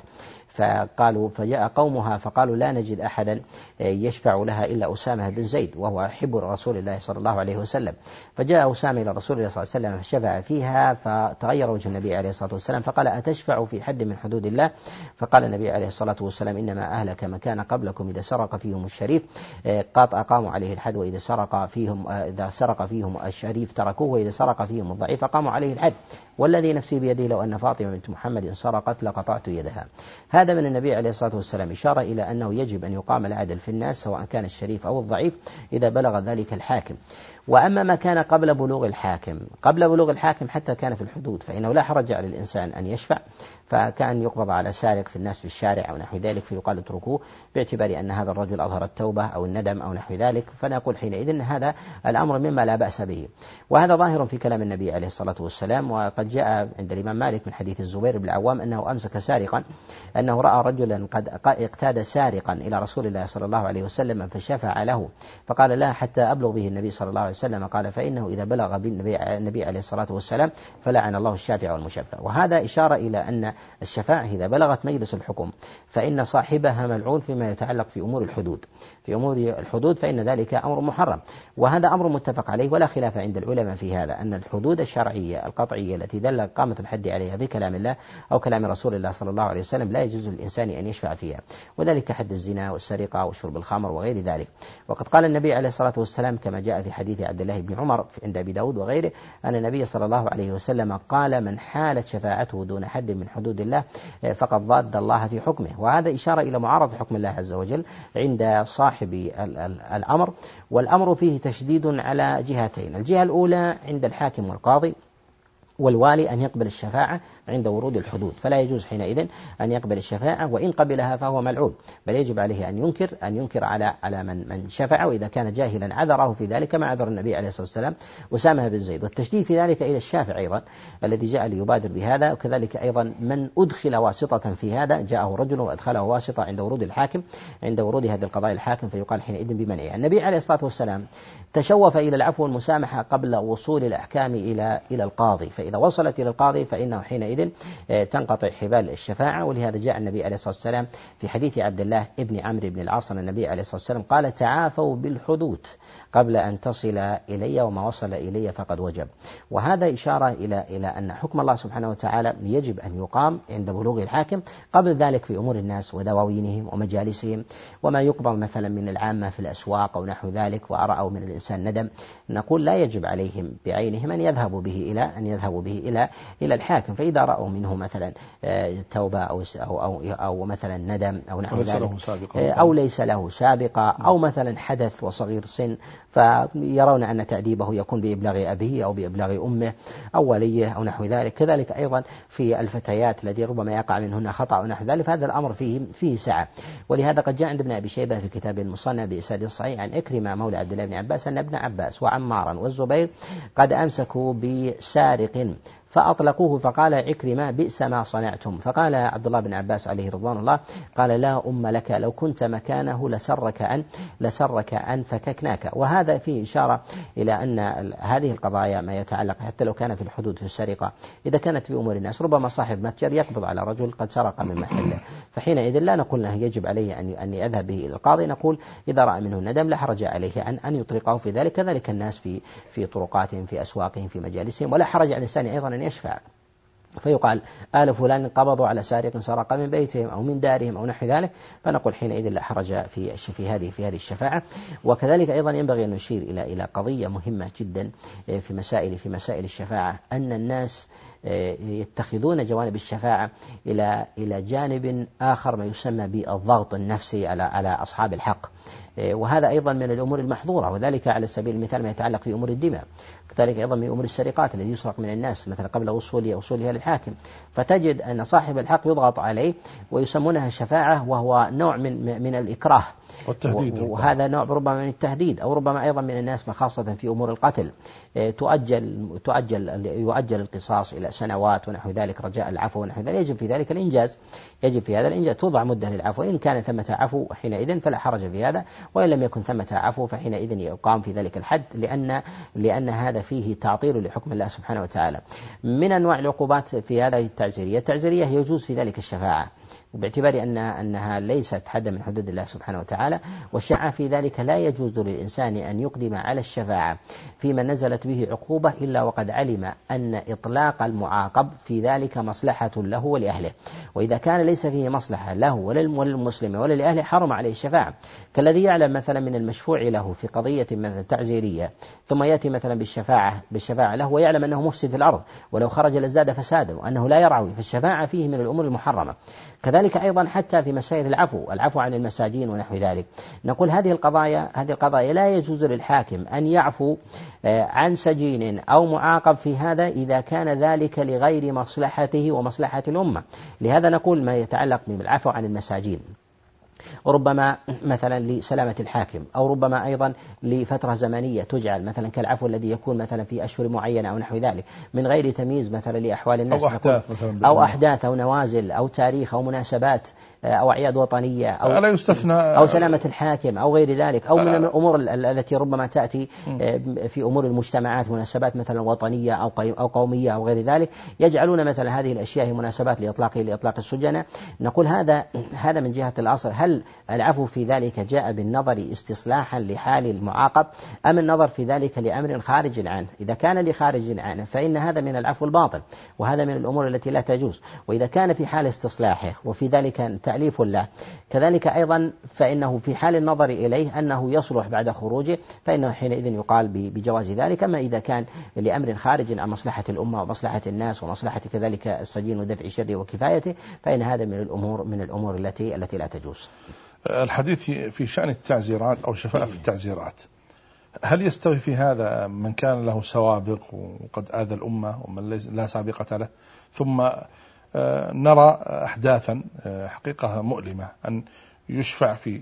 فقالوا فجاء قومها فقالوا لا نجد أحدا يشفع لها إلا أسامة بن زيد وهو أحب رسول الله صلى الله عليه وسلم، فجاء أسامة إلى رسول الله صلى الله عليه وسلم فشفع فيها، فتغير وجه النبي عليه الصلاة والسلام فقال أتشفع في حد من حدود الله؟ فقال النبي عليه الصلاة والسلام إنما أهلك من كان قبلكم إذا سرق فيهم الشريف قد أقاموا عليه الحد، وإذا سرق فيهم إذا سرق فيهم الشريف تركوه، وإذا سرق فيهم الضعيف أقاموا عليه الحد، والذي نفسي بيده لو أن فاطمة بنت محمد سرقت لقطعت يدها. هذا من النبي عليه الصلاة والسلام إشارة إلى أنه يجب أن يقام العدل في الناس سواء كان الشريف أو الضعيف إذا بلغ ذلك الحاكم. وأما ما كان قبل بلوغ الحاكم قبل بلوغ الحاكم حتى كان في الحدود فإنه لا حرج على الإنسان أن يشفع، فكان يقبض على سارق في الناس في الشارع أو نحو ذلك فيقال اتركوه، باعتبار أن هذا الرجل أظهر التوبة أو الندم أو نحو ذلك، فنقول حينئذ أن هذا الأمر مما لا بأس به. وهذا ظاهر في كلام النبي عليه الصلاة والسلام. وقد جاء عند الإمام مالك من حديث الزبير بن العوام أنه أمسك سارقا، أنه رأى رجلا قد اقتاد سارقا إلى رسول الله صلى الله عليه وسلم فشفع له، فقال لا حتى أبلغ به النبي صلى الله عليه وسلم، قال فإنه إذا بلغ بالنبي عليه الصلاة والسلام فلعن الله الشافع والمشفع. وهذا إشارة إلى أن الشفاعة إذا بلغت مجلس الحكم فإن صاحبها ملعون فيما يتعلق في أمور الحدود في أمور الحدود فإن ذلك أمر محرم، وهذا أمر متفق عليه ولا خلاف عند العلماء في هذا، أن الحدود الشرعية القطعية التي دل قامة الحد عليها بكلام الله أو كلام رسول الله صلى الله عليه وسلم لا يجوز للإنسان أن يشفع فيها، وذلك حد الزنا والسرقة وشرب الخمر وغير ذلك. وقد قال النبي عليه الصلاة والسلام كما جاء في حديث عبد الله بن عمر عند أبي داود وغيره أن النبي صلى الله عليه وسلم قال من حالت شفاعته دون حد من حدود الله فقد ضاد الله في حكمه. وهذا إشارة إلى معارضة حكم الله عز وجل عند صاحب الأمر، والأمر فيه تشديد على جهتين، الجهة الأولى عند الحاكم والقاضي والوالي أن يقبل الشفاعة عند ورود الحدود، فلا يجوز حينئذ أن يقبل الشفاعة، وإن قبلها فهو ملعون، بل يجب عليه أن ينكر أن ينكر على على من من شفع، وإذا كان جاهلا عذره في ذلك ما عذر النبي عليه الصلاة والسلام أسامة بن زيد. والتشديد في ذلك إلى الشافع أيضا الذي جاء ليبادر بهذا، وكذلك أيضا من أدخل واسطة في هذا، جاءه رجل وأدخله واسطة عند ورود الحاكم عند ورود هذه القضايا الحاكم فيقال حينئذ بمنعه. النبي عليه الصلاة والسلام تشوف إلى العفو والمسامحة قبل وصول الأحكام إلى إلى القاضي، فإذا وصلت إلى القاضي فإنه حينئذ تنقطع حبال الشفاعة. ولهذا جاء النبي عليه الصلاة والسلام في حديث عبد الله ابن عمرو بن العاص أن النبي عليه الصلاة والسلام قال تعافوا بالحدود قبل أن تصل إلي وما وصل إلي فقد وجب. وهذا إشارة إلى إلى أن حكم الله سبحانه وتعالى يجب أن يقام عند بلوغ الحاكم، قبل ذلك في أمور الناس ودواوينهم ومجالسهم وما يقبل مثلا من العامة في الأسواق أو نحو ذلك، وأرأوا من الإنسان ندم، نقول لا يجب عليهم بعينهم أن يذهبوا به إلى أن يذهبوا به إلى إلى الحاكم، فإذا رأوا منه مثلا توبة أو أو أو, أو مثلا ندم أو نحو ذلك أو ليس له سابقة أو مثلا حدث وصغير سن، فيرون أن تأديبه يكون بإبلاغ أبيه أو بإبلاغ أمه أو وليه أو نحو ذلك. كذلك أيضا في الفتيات الذي ربما يقع منهن خطأ أو نحو ذلك، فهذا الأمر فيه فيه سعة. ولهذا قد جاء عند ابن أبي شيبة في كتاب المصنع بإسناد صحيح عن إكرمة مولى عبد الله بن عباس أن ابن عباس وعمارا والزبير قد أمسكوا بسارق فأطلقوه فقال عكرمة بئس ما صنعتم. فقال عبد الله بن عباس عليه رضوان الله قال لا أم لك لو كنت مكانه لسرك أن لسرك أن فككناك. وهذا فيه إشارة إلى أن هذه القضايا ما يتعلق حتى لو كان في الحدود في السرقة إذا كانت في أمور الناس، ربما صاحب متجر يقبض على رجل قد سرق من محله، فحينئذ لا نقول له يجب عليه أن أن يذهب به إلى القاضي، نقول إذا رأى منه الندم لا حرج عليه أن أن يطلقه في ذلك. كذلك الناس في في طرقاتهم في أسواقهم في مجالسهم، ولا حرج على الإنسان أيضا أن يشفع، فيقال آل فلان قبضوا على سارق سرق من بيتهم أو من دارهم أو نحو ذلك، فنقول حينئذ لا حرج في في هذه في هذه الشفاعة. وكذلك أيضا ينبغي أن نشير إلى إلى قضية مهمة جدا في مسائل في مسائل الشفاعة، أن الناس يتخذون جوانب الشفاعة إلى إلى جانب آخر ما يسمى بالضغط النفسي على على أصحاب الحق، وهذا أيضا من الأمور المحظورة، وذلك على سبيل المثال ما يتعلق في أمور الدماء، كذلك أيضا من أمور السرقات التي يسرق من الناس مثلا قبل وصولها وصولها للحاكم، فتجد أن صاحب الحق يضغط عليه ويسمونها شفاعة، وهو نوع من من الإكراه والتهديد، وهذا نوع ربما من التهديد، أو ربما أيضا من الناس خاصة في أمور القتل تؤجل تؤجل يؤجل القصاص إلى سنوات ونحو ذلك رجاء العفو ونحو ذلك، يجب في ذلك الإنجاز، يجب في هذا الإنجاز توضع مدة للعفو، إن كان ثمة عفو حينئذ فلا حرج في هذا، وإن لم يكن ثمة عفو فحينئذ يقام في ذلك الحد، لأن لأن هذا فيه تعطيل لحكم الله سبحانه وتعالى. من أنواع العقوبات في هذه التعزيرية، التعزيرية يجوز في ذلك الشفاعة، وباعتبار أن أنها ليست حدا من حدود الله سبحانه وتعالى، والشفاعة في ذلك لا يجوز للإنسان أن يقدم على الشفاعة فيما نزلت به عقوبة إلا وقد علم أن إطلاق المعاقب في ذلك مصلحة له ولأهله، وإذا كان ليس فيه مصلحة له ولا للمسلم ولا لأهله حرم عليه الشفاعة، كالذي يعلم مثلا من المشفوع له في قضية مثلا تعزيرية ثم يأتي مثلا بالشفاعة بالشفاعة له ويعلم أنه مفسد في الأرض ولو خرج لازداد فسادا وأنه لا يرعوي، فالشفاعة فيه من الأمور المحرمة. كذلك أيضا حتى في مسائل العفو، العفو عن المساجين ونحو ذلك، نقول هذه القضايا هذه القضايا لا يجوز للحاكم أن يعفو عن سجين أو معاقب في هذا إذا كان ذلك لغير مصلحته ومصلحة الأمة. لهذا نقول ما يتعلق بالعفو عن المساجين وربما مثلا لسلامة الحاكم، أو ربما أيضا لفترة زمنية تجعل مثلا كالعفو الذي يكون مثلا في أشهر معينة أو نحو ذلك من غير تمييز مثلا لأحوال الناس، أو أحداث مثلا أو أحداث أو نوازل أو تاريخ أو مناسبات أو أعياد وطنية أو لا يستثنى أو سلامة الحاكم أو غير ذلك، أو من الأمور التي ربما تأتي في أمور المجتمعات مناسبات مثلا وطنية أو أو قومية أو غير ذلك، يجعلون مثلا هذه الأشياء مناسبات لإطلاق لإطلاق السجناء. نقول هذا هذا من جهة الأصل، هل العفو في ذلك جاء بالنظر استصلاحا لحال المعاقب أم النظر في ذلك لأمر خارج عنه؟ إذا كان لخارج عنه فإن هذا من العفو الباطل، وهذا من الأمور التي لا تجوز. وإذا كان في حال استصلاحه وفي ذلك تأليف له كذلك أيضا فإنه في حال النظر إليه أنه يصلح بعد خروجه فإنه حينئذ يقال بجواز ذلك. أما إذا كان لأمر خارج عن مصلحة الأمة ومصلحة الناس ومصلحة كذلك السجين ودفع شره وكفايته فإن هذا من الأمور من الأمور التي التي لا تجوز. الحديث في شأن التعزيرات أو الشفاعة في التعزيرات، هل يستوي في هذا من كان له سوابق وقد آذى الأمة ومن لا سابقة له، ثم نرى أحداثا حقيقة مؤلمة أن يشفع في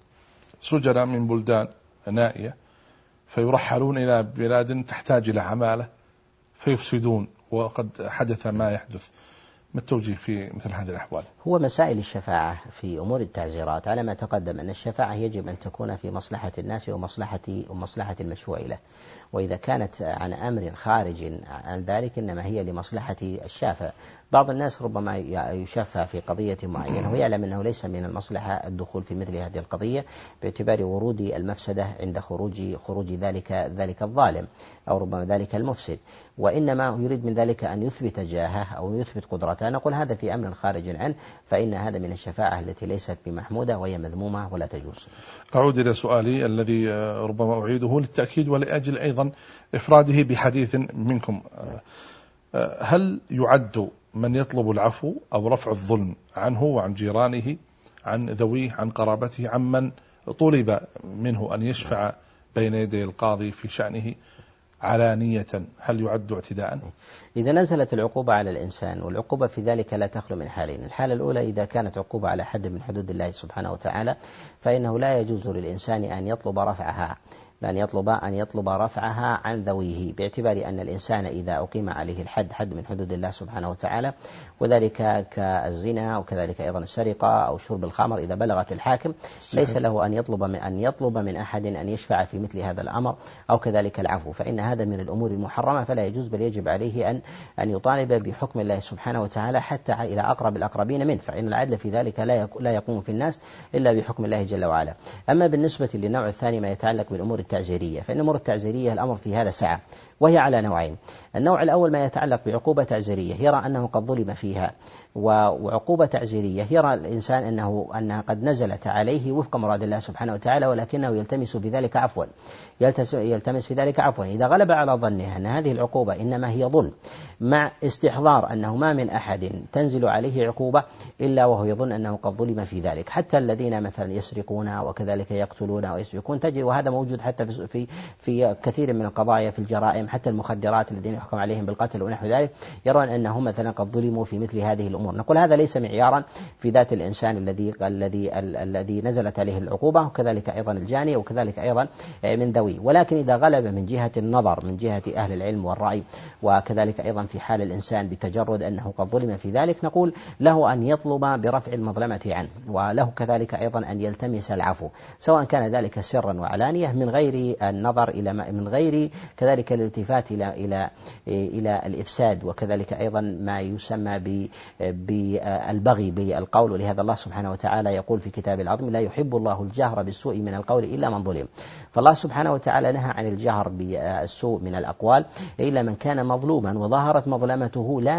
سجناء من بلدان نائية فيرحلون إلى بلاد تحتاج إلى عمالة فيفسدون، وقد حدث ما يحدث، ما التوجيه في مثل هذه الأحوال؟ هو مسائل الشفاعة في أمور التعزيرات على ما تقدم أن الشفاعة يجب أن تكون في مصلحة الناس ومصلحة ومصلحة المشفوع له، وإذا كانت عن أمر خارج عن ذلك إنما هي لمصلحة الشافع. بعض الناس ربما يشفع في قضية معينة ويعلم أنه ليس من المصلحة الدخول في مثل هذه القضية باعتبار ورود المفسدة عند خروج خروج ذلك ذلك الظالم أو ربما ذلك المفسد، وإنما يريد من ذلك أن يثبت جاهه أو يثبت قدرته، نقول هذا في أمر خارج عنه فإن هذا من الشفاعة التي ليست بمحمودة وهي مذمومة ولا تجوز. أعود إلى سؤالي الذي ربما أعيده للتأكيد ولأجل أيضا إفراده بحديث منكم، هل يعد من يطلب العفو أو رفع الظلم عنه وعن جيرانه عن ذويه عن قرابته عمن طلب منه أن يشفع بين يدي القاضي في شأنه علانية، هل يعد اعتداء؟ إذا نزلت العقوبة على الإنسان، والعقوبة في ذلك لا تخلو من حالين، الحالة الأولى إذا كانت عقوبة على حد من حدود الله سبحانه وتعالى فإنه لا يجوز للإنسان أن يطلب رفعها أن يطلب أن يطلب رفعها عن ذويه، باعتبار أن الإنسان إذا أقيم عليه الحد، حد من حدود الله سبحانه وتعالى، وذلك كالزنا وكذلك أيضا السرقة أو شرب الخمر، إذا بلغت الحاكم ليس له أن يطلب من أن يطلب من أحد أن يشفع في مثل هذا الأمر أو كذلك العفو، فإن هذا من الأمور المحرمة فلا يجوز، بل يجب عليه أن أن يطالب بحكم الله سبحانه وتعالى حتى إلى أقرب الأقربين منه، فإن العدل في ذلك لا لا يقوم في الناس إلا بحكم الله جل وعلا. أما بالنسبة للنوع الثاني ما يتعلق بالأمور التعزيرية، فإن الأمور التعزيرية الأمر في هذا سعة، وهي على نوعين. النوع الأول ما يتعلق بعقوبة تعزيرية يرى أنه قد ظلم فيها، وعقوبة تعزيرية يرى الإنسان أنه أنها قد نزلت عليه وفق مراد الله سبحانه وتعالى، ولكنه يلتمس في ذلك عفوا يلتمس في ذلك عفوا إذا غلب على ظنه أن هذه العقوبة إنما هي ظلم، مع استحضار أنه ما من أحد تنزل عليه عقوبة إلا وهو يظن أنه قد ظلم في ذلك، حتى الذين مثلا يسرقون وكذلك يقتلون ويسرقون تجد، وهذا موجود حتى في في كثير من القضايا في الجرائم، حتى المخدرات الذين يحكم عليهم بالقتل ونحو ذلك يرون أنهم مثلا قد ظلموا في مثل هذه الأمور. نقول هذا ليس معيارا في ذات الإنسان الذي الذي الذي نزلت عليه العقوبة، وكذلك أيضا الجاني، وكذلك أيضا من ذوي، ولكن إذا غلب من جهة النظر من جهة أهل العلم والرأي، وكذلك أيضا في حال الإنسان بتجرد أنه قد ظلم في ذلك، نقول له أن يطلب برفع المظلمة عنه، وله كذلك أيضا أن يلتمس العفو، سواء كان ذلك سرا وعلانية، من غير النظر إلى من غير كذلك الالتفات إلى إلى إلى الإفساد، وكذلك أيضا ما يسمى بالبغي بالقول. ولهذا الله سبحانه وتعالى يقول في كتاب العظيم: لا يحب الله الجهر بالسوء من القول إلا من ظلم. فالله سبحانه وتعالى نهى عن الجهر بالسوء من الأقوال إلا من كان مظلوما وظهرت مظلمته لا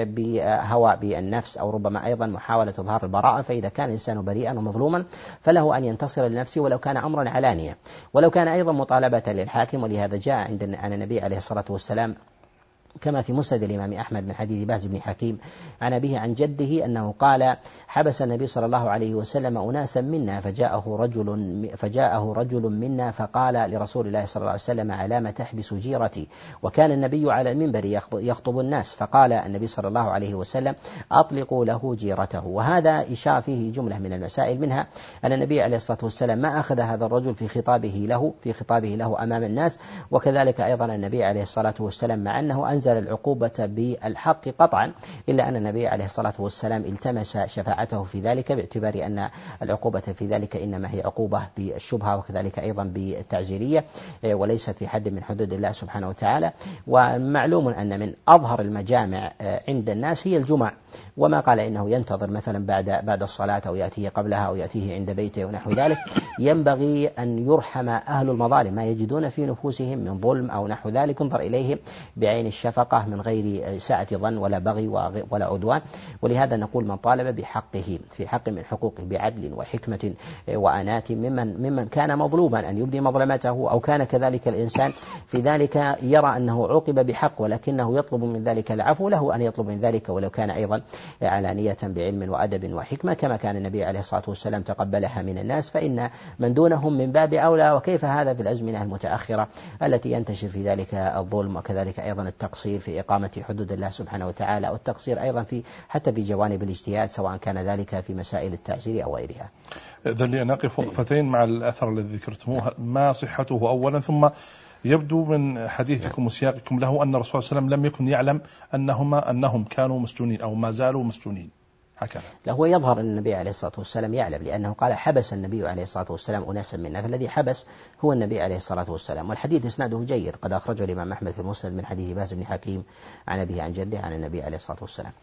بهوى بالنفس أو ربما أيضا محاولة إظهار البراءة، فإذا كان الإنسان بريئا ومظلوما فله أن ينتصر لنفسه ولو كان أمرا علانيا، ولو كان أيضا مطالبة للحاكم. ولهذا جاء عند عن النبي عليه الصلاة والسلام كما في مسند الإمام أحمد من حديث باز بن حكيم عن أبيه عن جده أنه قال: حبس النبي صلى الله عليه وسلم أناسا منا فجاءه رجل فجاءه رجل منا فقال لرسول الله صلى الله عليه وسلم: علام تحبس جيرتي؟ وكان النبي على المنبر يخطب الناس، فقال النبي صلى الله عليه وسلم: أطلقوا له جيرته. وهذا إشارة فيه جملة من المسائل، منها أن النبي عليه الصلاة والسلام ما أخذ هذا الرجل في خطابه له في خطابه له أمام الناس، وكذلك أيضا النبي عليه الصلاة والسلام مع أنه أنزل العقوبة بالحق قطعا، إلا أن النبي عليه الصلاة والسلام التمس شفاعته في ذلك، باعتبار أن العقوبة في ذلك إنما هي عقوبة بالشبهة وكذلك أيضا بالتعزيرية، وليست في حد من حدود الله سبحانه وتعالى. ومعلوم أن من أظهر المجامع عند الناس هي الجمع، وما قال إنه ينتظر مثلا بعد بعد الصلاة أو يأتيه قبلها أو يأتيه عند بيته ونحو ذلك، ينبغي أن يرحم أهل المظالم ما يجدون في نفوسهم من ظلم أو نحو ذلك، انظر إليهم بعين الشفقة من غير ساءة ظن ولا بغي ولا عدوان. ولهذا نقول: من طالب بحقه في حق من حقوقه بعدل وحكمة وأنات ممن ممن كان مظلوما أن يبدي مظلمته، أو كان كذلك الإنسان في ذلك يرى أنه عوقب بحق ولكنه يطلب من ذلك العفو، له أن يطلب من ذلك ولو كان أيضا علانية بعلم وأدب وحكمة، كما كان النبي عليه الصلاة والسلام تقبلها من الناس، فإن من دونهم من باب أولى. وكيف هذا في الأزمنة المتأخرة التي ينتشر في ذلك الظلم وكذلك أيضا التقصير في إقامة حدود الله سبحانه وتعالى، والتقصير أيضا في حتى في جوانب الاجتهاد، سواء كان ذلك في مسائل التعزير أو غيرها. إذن لنقف وقفتين مع الأثر الذي ذكرتموه، ما صحته أولا، ثم يبدو من حديثكم وسياقكم له أن الرسول صلى الله عليه وسلم لم يكن يعلم أنهما أنهم كانوا مسجونين أو ما زالوا مسجونين، هكذا. لا، هو يظهر أن النبي عليه الصلاة والسلام يعلم، لأنه قال: حبس النبي عليه الصلاة والسلام أناسا منا، فالذي حبس هو النبي عليه الصلاة والسلام. والحديث إسناده جيد، قد أخرجه الإمام أحمد في المسند من حديث باز بن حكيم عن أبيه عن جده عن النبي عليه الصلاة والسلام.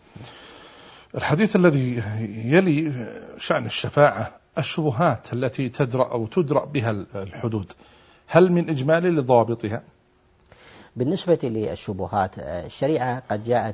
الحديث الذي يلي شأن الشفاعة، الشبهات التي تدرأ أو تدرأ بها الحدود، هل من إجمال لضوابطها؟ بالنسبة للشبهات، الشريعة قد جاءت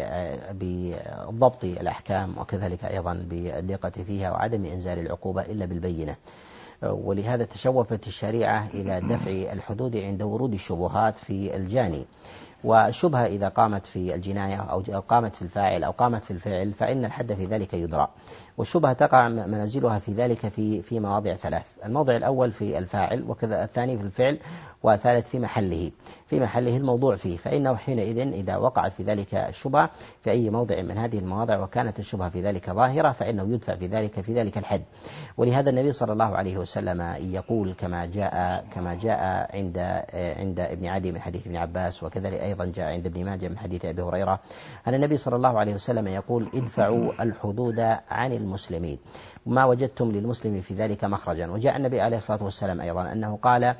بضبط الأحكام وكذلك أيضا بالدقة فيها وعدم إنزال العقوبة إلا بالبينة، ولهذا تشوفت الشريعة إلى دفع الحدود عند ورود الشبهات في الجاني. وشبهة إذا قامت في الجناية أو قامت في الفاعل أو قامت في الفعل فإن الحد في ذلك يدرى. والشبهة تقع منازلها في ذلك في في مواضع ثلاث: الموضع الأول في الفاعل، وكذا الثاني في الفعل، والثالث في محله في محله الموضوع فيه. فإنه حينئذ إذا وقعت في ذلك الشبهة في أي موضع من هذه المواضع وكانت الشبهة في ذلك ظاهرة فإنه يدفع في ذلك في ذلك الحد. ولهذا النبي صلى الله عليه وسلم يقول كما جاء كما جاء عند عند ابن عدي من حديث ابن عباس، وكذلك أيضا جاء عند ابن ماجه من حديث أبي هريرة أن النبي صلى الله عليه وسلم يقول: ادفعوا الحدود عن المسلمين ما وجدتم للمسلم في ذلك مخرجا. وجاء النبي عليه الصلاة والسلام أيضا أنه قال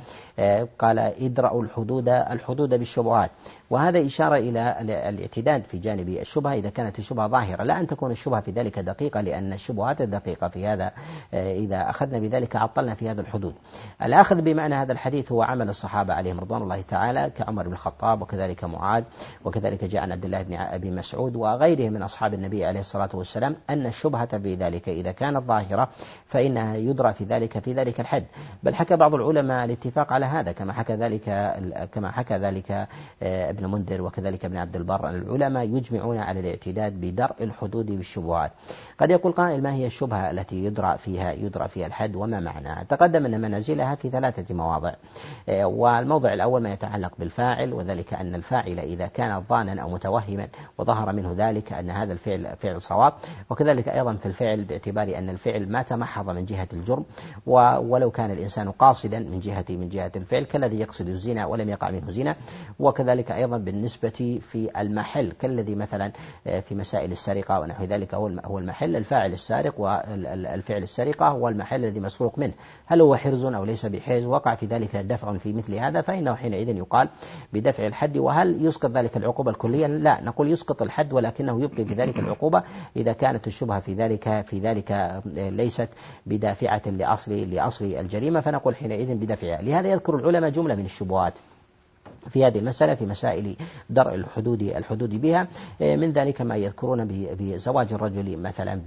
قال ادرأوا الحدود الحدود بالشبهات. وهذا إشارة إلى الاعتداد في جانب الشبهة إذا كانت الشبهة ظاهرة، لا أن تكون الشبهة في ذلك دقيقة، لأن الشبهات الدقيقة في هذا إذا أخذنا بذلك عطلنا في هذا الحدود. الأخذ بمعنى هذا الحديث هو عمل الصحابة عليهم رضوان الله تعالى كعمر بن الخطاب وكذلك معاذ، وكذلك جاء عن عبد الله بن أبي مسعود وغيرهم من أصحاب النبي عليه الصلاة والسلام أن الشبهة في ذلك إذا كانت ظاهرة فإنها يدرى في ذلك في ذلك الحد. بل حكى بعض العلماء الاتفاق على هذا كما حكى ذلك كما حكى ذلك ابن منذر وكذلك ابن عبد البر. العلماء يجمعون على الاعتداد بدرء الحدود بالشبهات. قد يقول قائل: ما هي الشبهة التي يدرى فيها يدرى فيها الحد وما معناها؟ تقدم أن منازلها في ثلاثة مواضع. والموضع الأول ما يتعلق بالفاعل، وذلك أن الفاعل إذا كان ظانا أو متوهما وظهر منه ذلك أن هذا الفعل فعل صواب، وكذلك أيضا في الفعل باعتبار أن الفعل ما تمحض من جهة الجرم، ولو كان الإنسان قاصدا من جهة من جهة الفعل كالذي يقصد الزنا ولم يقع منه زنا. وكذلك أيضا بالنسبة في المحل كالذي مثلا في مسائل السرقة ونحو ذلك هو المحل، الفاعل السارق والفعل السرقة هو المحل الذي مسروق منه، هل هو حرز أو ليس بحرز؟ وقع في ذلك دفع في مثل هذا فإنه حينئذ يقال بدفع الحد. وهل يسقط ذلك العقوبة الكلية؟ لا، نقول يسقط الحد ولكنه يبقي في ذلك العقوبة إذا كانت الشبهة في ذلك في ذلك ليست بدافعة لأصل لأصل الجريمة، فنقول حينئذ بدفعها. لهذا يذكر العلماء جملة من الشبهات في هذه المسألة في مسائل درء الحدود الحدود بها. من ذلك ما يذكرون بزواج الرجل مثلا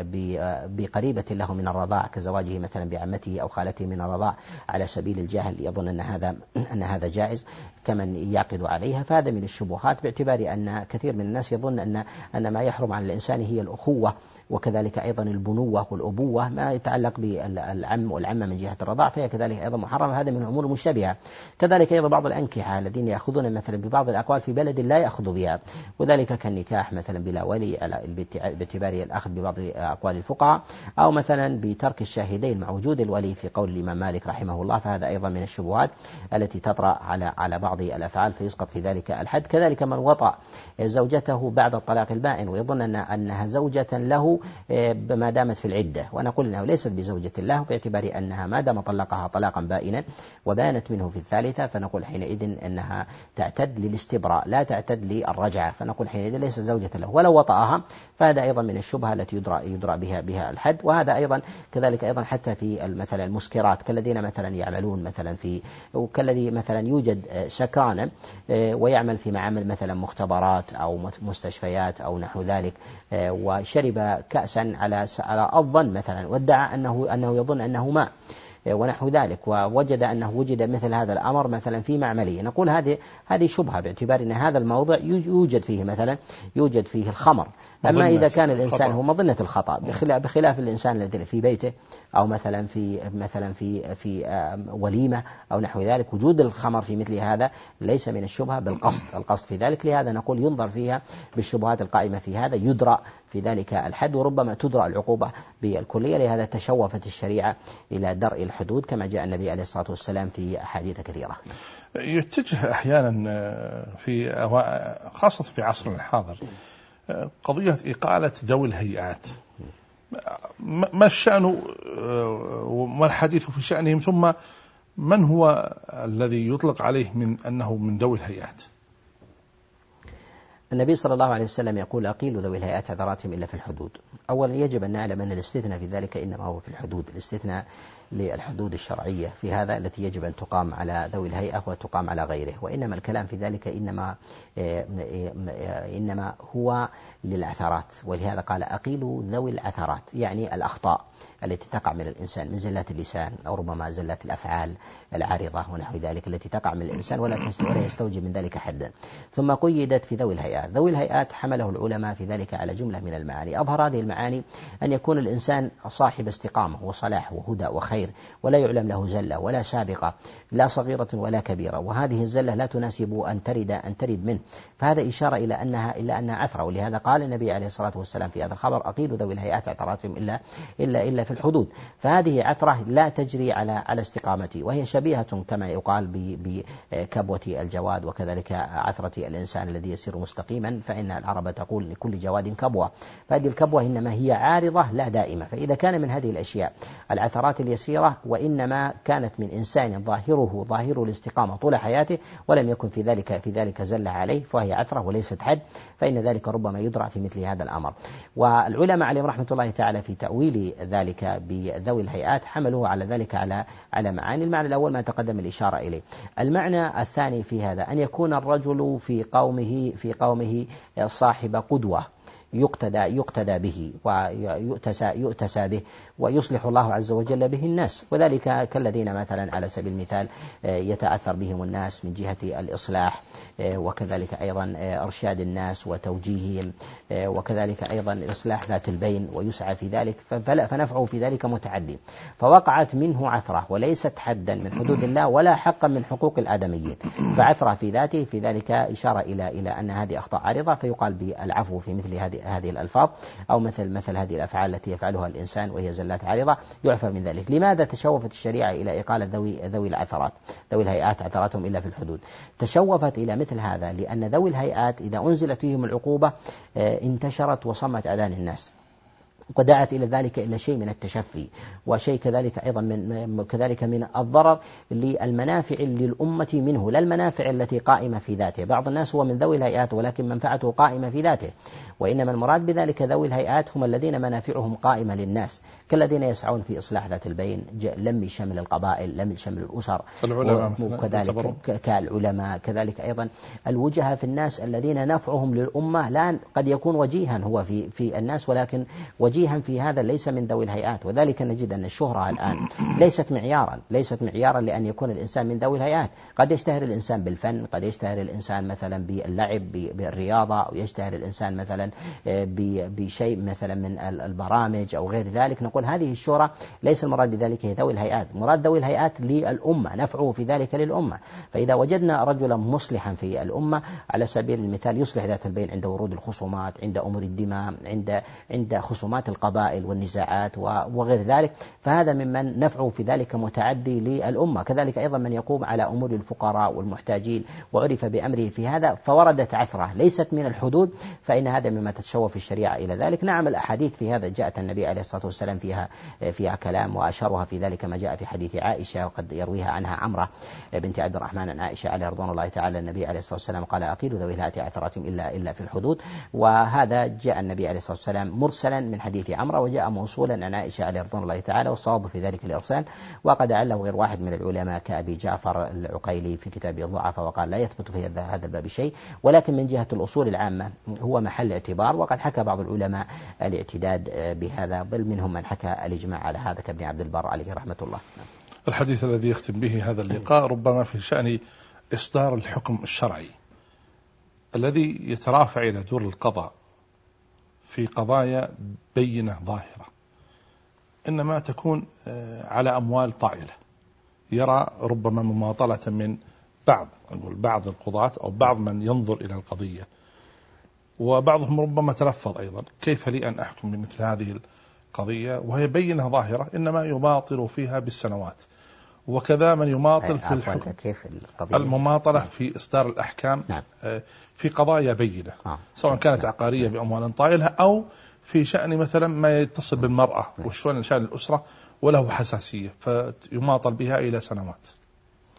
بقريبة له من الرضاع كزواجه مثلا بعمته أو خالته من الرضاع على سبيل الجهل، يظن أن هذا أن هذا جائز كمن يعقد عليها، فهذا من الشبهات باعتبار أن كثير من الناس يظن أن أن ما يحرم على الإنسان هي الأخوة وكذلك أيضا البنوة والأبوة، ما يتعلق بالعم والعمة من جهة الرضاع فهي كذلك أيضا محرمة. هذا من الأمور المشتبهة. كذلك أيضا بعض الأنكحة الذين يأخذون مثلا ببعض الأقوال في بلد لا يأخذ بها، وذلك كالنكاح مثلا بلا ولي على باعتبار الأخذ ببعض أقوال الفقهاء، أو مثلا بترك الشاهدين مع وجود الولي في قول الإمام مالك رحمه الله، فهذا أيضا من الشبهات التي تطرأ على على بعض الأفعال فيسقط في ذلك الحد. كذلك من وطأ زوجته بعد الطلاق البائن ويظن أن أنها زوجة له ما دامت في العدة، ونقول أنه ليست بزوجة له باعتبار أنها ما دام طلقها طلاقا بائنا وبانت منه في الثالثة، فنقول حينئذ أنها تعتد للاستبراء لا تعتد للرجعة، فنقول حينئذ ليست زوجة له. ولو وطأها فهذا أيضا من الشبهة التي يدرى يدرى بها بها الحد. وهذا أيضا كذلك أيضا حتى في مثلا المسكرات كالذين مثلا يعملون مثلا في وكالذي مثلا يوجد سكران ويعمل في معامل مثلا مختبرات أو مستشفيات أو نحو ذلك، وشرب كأسا على على الظن مثلا وادعى أنه أنه يظن أنه ماء ونحو ذلك، ووجد أنه وجد مثل هذا الأمر مثلا في معملية، نقول هذه هذه شبهة باعتبار أن هذا الموضع يوجد فيه مثلا يوجد فيه الخمر. أما إذا كان الإنسان هو مظنة الخطأ بخلاف الإنسان الذي في بيته أو مثلا في مثلا في في وليمة أو نحو ذلك، وجود الخمر في مثل هذا ليس من الشبهة بالقصد القصد في ذلك. لهذا نقول ينظر فيها بالشبهات القائمة في هذا، يدرى في ذلك الحد، وربما تدرى العقوبة بالكلية. لهذا تشوفت الشريعة إلى درء الحدود كما جاء النبي عليه الصلاة والسلام في أحاديث كثيرة. يتجه أحيانا في خاصة في عصرنا الحاضر قضية إقالة ذوي الهيئات، ما الشأن وما الحديث في شأنهم، ثم من هو الذي يطلق عليه من أنه من ذوي الهيئات؟ النبي صلى الله عليه وسلم يقول: أقيلوا ذوي الهيئات عذراتهم إلا في الحدود. أولا يجب أن نعلم أن الاستثناء في ذلك إنما هو في الحدود. الاستثناء للحدود الشرعية في هذا التي يجب أن تقام على ذوي الهيئة وتقام على غيره، وإنما الكلام في ذلك إنما إنما هو للعثرات، ولهذا قال أقيلوا ذوي العثرات، يعني الأخطاء التي تقع من الإنسان من زلات اللسان أو ربما زلات الأفعال العارضة ونحو ذلك التي تقع من الإنسان ولا يستوجب من ذلك حدا. ثم قيدت في ذوي الهيئات. ذوي الهيئات حمله العلماء في ذلك على جملة من المعاني. أظهر هذه المعاني أن يكون الإنسان صاحب استقامة وصلاح وهدى وخير، ولا يعلم له زلة ولا سابقة لا صغيرة ولا كبيرة، وهذه الزلة لا تناسب أن ترد أن ترد منه، فهذا إشارة إلى أنها إلا أنها عثرة. ولهذا قال النبي عليه الصلاة والسلام في هذا الخبر أقيلوا ذوي الهيئات عثراتهم إلا إلا إلا في الحدود. فهذه عثرة لا تجري على على استقامته، وهي شبيهة كما يقال بكبوة الجواد، وكذلك عثرة الإنسان الذي يسير مستقيما، فإن العرب تقول لكل جواد كبوة، فهذه الكبوة إنما هي عارضة لا دائمة. فإذا كان من هذه الأشياء العثرات اليسيرة وإنما كانت من إنسان ظاهره ظاهر الاستقامة طول حياته ولم يكن في ذلك في ذلك زلة عليه، فهي عثرة وليست حد، فإن ذلك ربما يدرع في مثل هذا الأمر. والعلماء عليهم رحمة الله تعالى في تأويل ذلك بذوي الهيئات حملوه على ذلك على على معاني. المعنى الأول ما تقدم الإشارة إليه. المعنى الثاني في هذا أن يكون الرجل في قومه في قومه صاحب قدوة يقتدى يقتدى به ويؤتسى يؤتسى به، ويصلح الله عز وجل به الناس، وذلك كالذين مثلا على سبيل المثال يتأثر بهم الناس من جهة الإصلاح، وكذلك أيضا إرشاد الناس وتوجيههم، وكذلك أيضا إصلاح ذات البين ويسعى في ذلك، فنفعه في ذلك متعدي. فوقعت منه عثرة وليست حدا من حدود الله ولا حقا من حقوق الآدميين، فعثرة في ذاته في ذلك إشارة إلى إلى أن هذه أخطاء عارضة، فيقال بالعفو في مثل هذه هذه الألفاظ أو مثل مثل هذه الأفعال التي يفعلها الإنسان وهي زلات عارضة يعفى من ذلك. لماذا تشوفت الشريعة إلى إقالة ذوي ذوي العثرات ذوي الهيئات عثراتهم إلا في الحدود؟ تشوفت إلى مثل هذا لأن ذوي الهيئات إذا أنزلت فيهم العقوبة انتشرت وصمت أذان الناس، ودعت إلى ذلك إلى شيء من التشفي، وشيء كذلك أيضا من كذلك من الضرر للمنافع للأمة منه، لا المنافع التي قائمة في ذاته. بعض الناس هو من ذوي الهيئات ولكن منفعته قائمة في ذاته، وإنما المراد بذلك ذوي الهيئات هم الذين منافعهم قائمة للناس، كالذين يسعون في إصلاح ذات البين، لم شمل القبائل، لم شمل الأسر، وكذلك كالعلماء، كذلك أيضا الوجهة في الناس الذين نفعهم للأمة لا قد يكون وجيها هو في في الناس ولكن وجيها في هذا ليس من ذوي الهيئات. وذلك نجد أن الشهرة الآن ليست معيارا ليست معيارا لأن يكون الإنسان من ذوي الهيئات. قد يشتهر الإنسان بالفن، قد يشتهر الإنسان مثلا باللعب بالرياضة، أو يشتهر الإنسان مثلا بشيء مثلا من البرامج أو غير ذلك، نقول هذه الشهرة ليس المراد بذلك هي ذوي الهيئات، مراد ذوي الهيئات للأمة، نفعه في ذلك للأمة. فإذا وجدنا رجلا مصلحا في الأمة على سبيل المثال يصلح ذات البين عند ورود الخصومات، عند أمور الدماء، عند عند خصومات القبائل والنزاعات وغير ذلك، فهذا ممن نفعه في ذلك متعدي للأمة. كذلك أيضا من يقوم على أمور الفقراء والمحتاجين وعرف بأمره في هذا فوردت عثرة ليست من الحدود، فإن هذا مما تتشوف الشريعة إلى ذلك. نعم الأحاديث في هذا جاءت النبي عليه الصلاة والسلام فيها فيها كلام، وأشارها في ذلك ما جاء في حديث عائشة وقد يرويها عنها عمرة بنت عبد الرحمن عن عائشة عليه رضوان الله تعالى. النبي عليه الصلاة والسلام قال أقيلوا ذوي الهيئات عثراتهم إلا إلا في الحدود، وهذا جاء النبي عليه الصلاة والسلام مرسلا من حديث عمرة، وجاء موصولا عن عائشة عليه رضوان الله تعالى، والصواب في ذلك الإرسال. وقد عله غير واحد من العلماء كأبي جعفر العقيلي في كتابه الضعف، وقال لا يثبت في هذا الباب شيء، ولكن من جهة الأصول العامة هو محل اعتبار. وقد حكى بعض العلماء الاعتداد بهذا، بل منهم من حكى الإجماع على هذا كابن عبد البر عليه رحمة الله. الحديث الذي يختم به هذا اللقاء ربما في شأن إصدار الحكم الشرعي الذي يترافع إلى دور القضاء في قضايا بينة ظاهرة، إنما تكون على أموال طائلة، يرى ربما مماطلة من بعض نقول بعض القضاة أو بعض من ينظر إلى القضية، وبعضهم ربما تلفظ أيضا كيف لي أن أحكم بمثل هذه القضية وهي بينة ظاهرة، إنما يماطل فيها بالسنوات. وكذا من يماطل في الحكم كيف القضية؟ المماطلة في إصدار الأحكام نعم. في قضايا بينة آه. سواء كانت عقارية بأموال طائلة أو في شأن مثلا ما يتصل بالمرأة وشأن شأن الأسرة وله حساسية فيماطل بها إلى سنوات.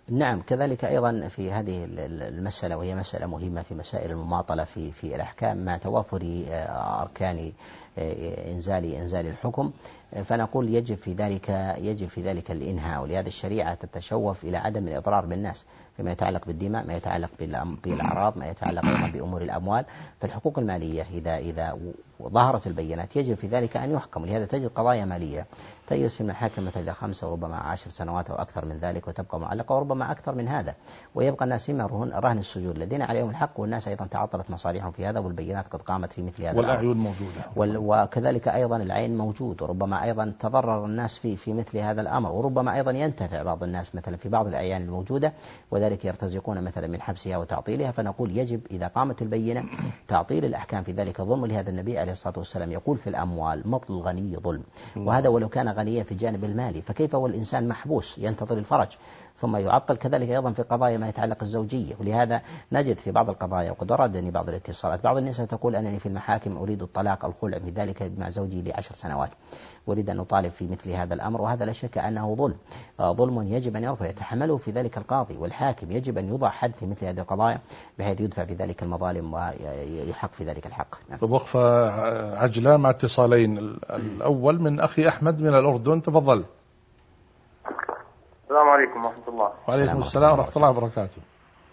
نعم، كذلك أيضا في هذه المسألة، وهي مسألة مهمة في مسائل المماطلة في في الأحكام، مع توافر أركان إنزال إنزال الحكم، فنقول يجب في ذلك يجب في ذلك الإنهاء. ولهذا الشريعة تتشوف إلى عدم الإضرار بالناس فيما يتعلق بالدماء، ما يتعلق بالأعراض، ما يتعلق أيضا بأمور الأموال. فالحقوق المالية إذا إذا ظهرت البينات يجب في ذلك أن يحكم. لهذا تجد قضايا مالية تجلس في المحاكم مثلا إلى خمسة وربما عشر سنوات أو أكثر من ذلك وتبقى معلقة، وربما أكثر من هذا، ويبقى الناس إما رهن السجون الذين عليهم الحق، والناس أيضا تعطلت مصالحهم في هذا، والبينات قد قامت في مثل هذا، والأعين موجودة، وكذلك أيضا العين موجود، وربما أيضا تضرر الناس في في مثل هذا الأمر، وربما أيضا ينتفع بعض الناس مثلا في بعض الأعيان الموجودة، وذلك يرتزقون مثلا من حبسها وتعطيلها. فنقول يجب إذا قامت البينة تعطيل الأحكام في ذلك الظلم. ولهذا النبي عليه الصلاة والسلام يقول في الأموال مطل الغني ظلم، وهذا ولو كان غنيا في الجانب المالي، فكيف هو الإنسان محبوس ينتظر الفرج ثم يعطل؟ كذلك أيضا في قضايا ما يتعلق الزوجية. ولهذا نجد في بعض القضايا، وقد وردني بعض الاتصالات، بعض النساء تقول أنني في المحاكم أريد الطلاق الخلع في ذلك مع زوجي لعشر سنوات، أريد أن أطالب في مثل هذا الأمر، وهذا لا شك أنه ظلم ظلم يجب أن يرفع يتحمله في ذلك القاضي والحاكم. يجب أن يوضع حد في مثل هذه القضايا بحيث يدفع في ذلك المظالم ويحق في ذلك الحق. وقفة عجلة مع اتصالين. الأول من أخي أحمد من الأردن، تفضل. السلام عليكم ورحمة الله. وعليكم السلام ورحمة الله وبركاته.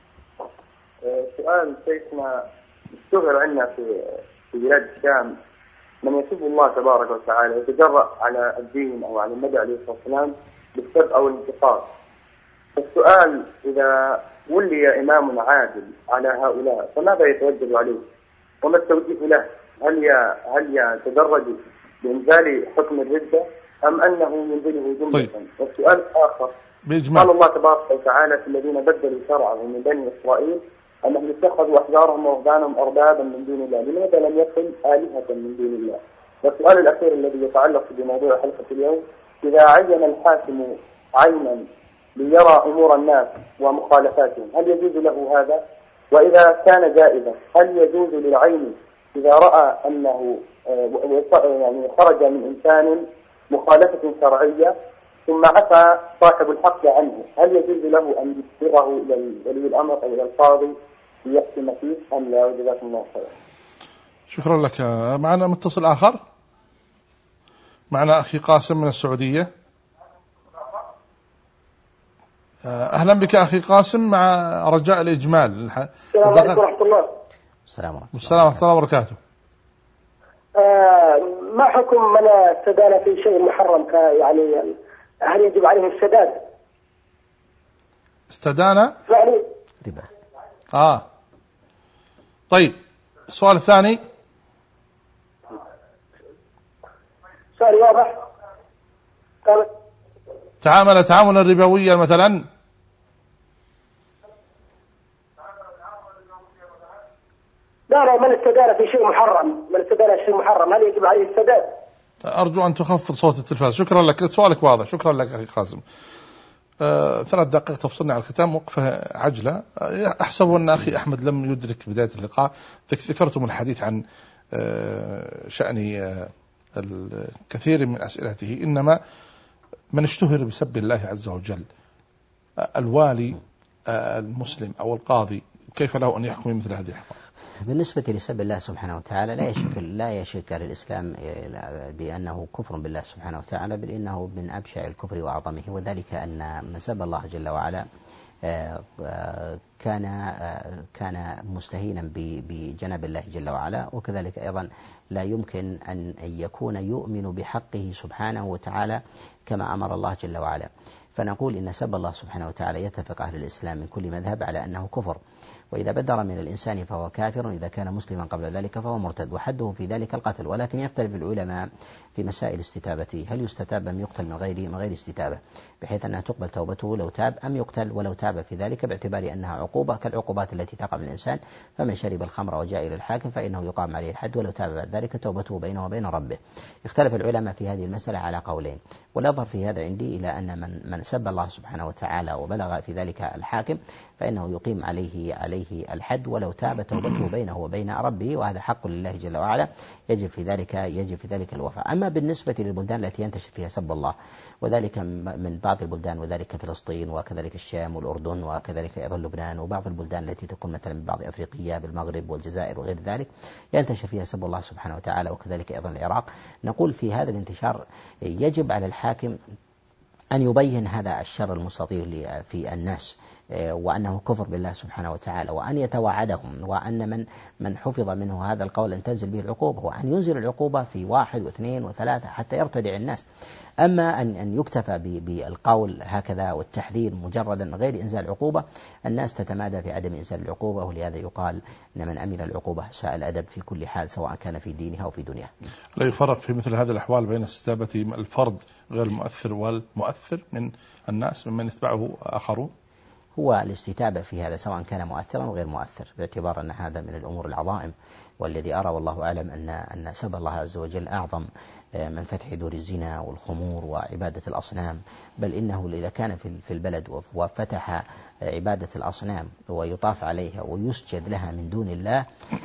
سؤال شيخنا، اشتهر عندنا في في بلاد الشام من يسب الله تبارك وتعالى يتجرأ على الدين أو على النبي عليه الصلاة والسلام بالسب أو الانتقاد. السؤال: إذا ولي إمام عادل على هؤلاء فماذا يتوجب عليه؟ وما التوجيه له؟ هل هل يتدرج بإنزال حكم الردة أم أنه ينزله جملة؟ طيب. والسؤال الآخر: بإجماع. قال الله تبارك وتعالى في الذين بدلوا شرعه من بني إسرائيل أنهم اتخذوا أحجارهم ورهبانهم أربابا من دون الله، لماذا لم يقل آلهة من دون الله؟ والسؤال الأخير الذي يتعلق بموضوع حلقة اليوم: إذا عين الحاكم عينا ليرى أمور الناس ومخالفاتهم هل يجوز له هذا؟ وإذا كان جائزا هل يجوز للعين إذا رأى أنه يعني خرج من إنسان مخالفة شرعية ثم عفى صاحب الحق عنه، هل يجوز له أن يصدره إلى ولي الأمر أو إلى القاضي ليحكم فيه أم لا؟ جزاكم الله خيرا. شكرا لك. معنا متصل آخر، معنا أخي قاسم من السعودية. أهلا بك أخي قاسم، مع رجاء الإجمال. السلام عليكم ورحمة الله. السلام عليكم ورحمة الله وبركاته. آه ما حكم من استدان في شيء محرم، يعني هل يجب عليه السداد؟ استدان يعني ربا. آه طيب، السؤال الثاني. سؤال واضح. تعامل تعاملا ربويا مثلا. لا لا من استدان في شيء محرم، من استدان شيء محرم هل يجب عليه السداد؟ أرجو أن تخفض صوت التلفاز. شكرا لك، سؤالك واضح. شكرا لك أخي قاسم. آه، ثلاث دقائق تفصلنا على الختام، وقفة عجلة. آه، أحسب أن أخي أحمد لم يدرك بداية اللقاء. ذكرتم الحديث عن آه، شأن آه، الكثير من أسئلته، إنما من اشتهر بسب الله عز وجل، آه، الوالي آه، المسلم أو القاضي، كيف له أن يحكم مثل هذه الأحكام؟ بالنسبة لسب الله سبحانه وتعالى لا يشك لا يشك الإسلام بأنه كفر بالله سبحانه وتعالى، بل إنه من أبشع الكفر وأعظمه، وذلك أن من سب الله جل وعلا كان كان مستهينا بجناب الله جل وعلا، وكذلك أيضا لا يمكن أن يكون يؤمن بحقه سبحانه وتعالى كما أمر الله جل وعلا. فنقول إن سب الله سبحانه وتعالى يتفق أهل الإسلام من كل مذهب على أنه كفر، وإذا بدر من الإنسان فهو كافر، إذا كان مسلما قبل ذلك فهو مرتد، وحده في ذلك القتل. ولكن يختلف العلماء في مسائل استتابته، هل يستتاب أم يقتل من غير من غير استتابة، بحيث أنها تقبل توبته لو تاب، أم يقتل ولو تاب في ذلك باعتبار أنها عقوبة كالعقوبات التي تقع من الإنسان. فمن شرب الخمر وجاء إلى الحاكم فإنه يقام عليه الحد ولو تاب بعد ذلك توبته بينه وبين ربه. اختلف العلماء في هذه المسألة على قولين، والأظهر في هذا عندي إلى أن من من سب الله سبحانه وتعالى وبلغ في ذلك الحاكم فإنه يقيم عليه عليه الحد ولو تاب توبته بينه وبين ربه، وهذا حق لله جل وعلا يجب في ذلك يجب في ذلك الوفاء. أما بالنسبة للبلدان التي ينتشر فيها سب الله، وذلك من بعض البلدان وذلك فلسطين وكذلك الشام والأردن وكذلك أيضا لبنان وبعض البلدان التي تكون مثلا من بعض أفريقيا بالمغرب والجزائر وغير ذلك ينتشر فيها سب الله سبحانه وتعالى، وكذلك أيضا العراق، نقول في هذا الانتشار يجب على الحاكم أن يبين هذا الشر المستطير في الناس وأنه كفر بالله سبحانه وتعالى، وأن يتوعدهم، وأن من من حفظ منه هذا القول أن تنزل به العقوبة، وأن ينزل العقوبة في واحد واثنين وثلاثة حتى يرتدع الناس. أما أن أن يكتفى بالقول هكذا والتحذير مجردا غير إنزال عقوبة، الناس تتمادى في عدم إنزال العقوبة، ولهذا يقال أن من أمن العقوبة ساء الأدب في كل حال سواء كان في دينها أو في دنياه. لا يفرق في مثل هذه الأحوال بين استتابة الفرد غير المؤثر والمؤثر من الناس ممن يتبعه آخرون؟ هو الاستتابة في هذا سواء كان مؤثرا أو غير مؤثر، باعتبار أن هذا من الأمور العظائم، والذي أرى والله أعلم أن أن سب الله عز وجل أعظم من فتح دور الزنا والخمور وعبادة الأصنام، بل إنه إذا كان في البلد وفتح عبادة الأصنام ويطاف عليها ويسجد لها من دون الله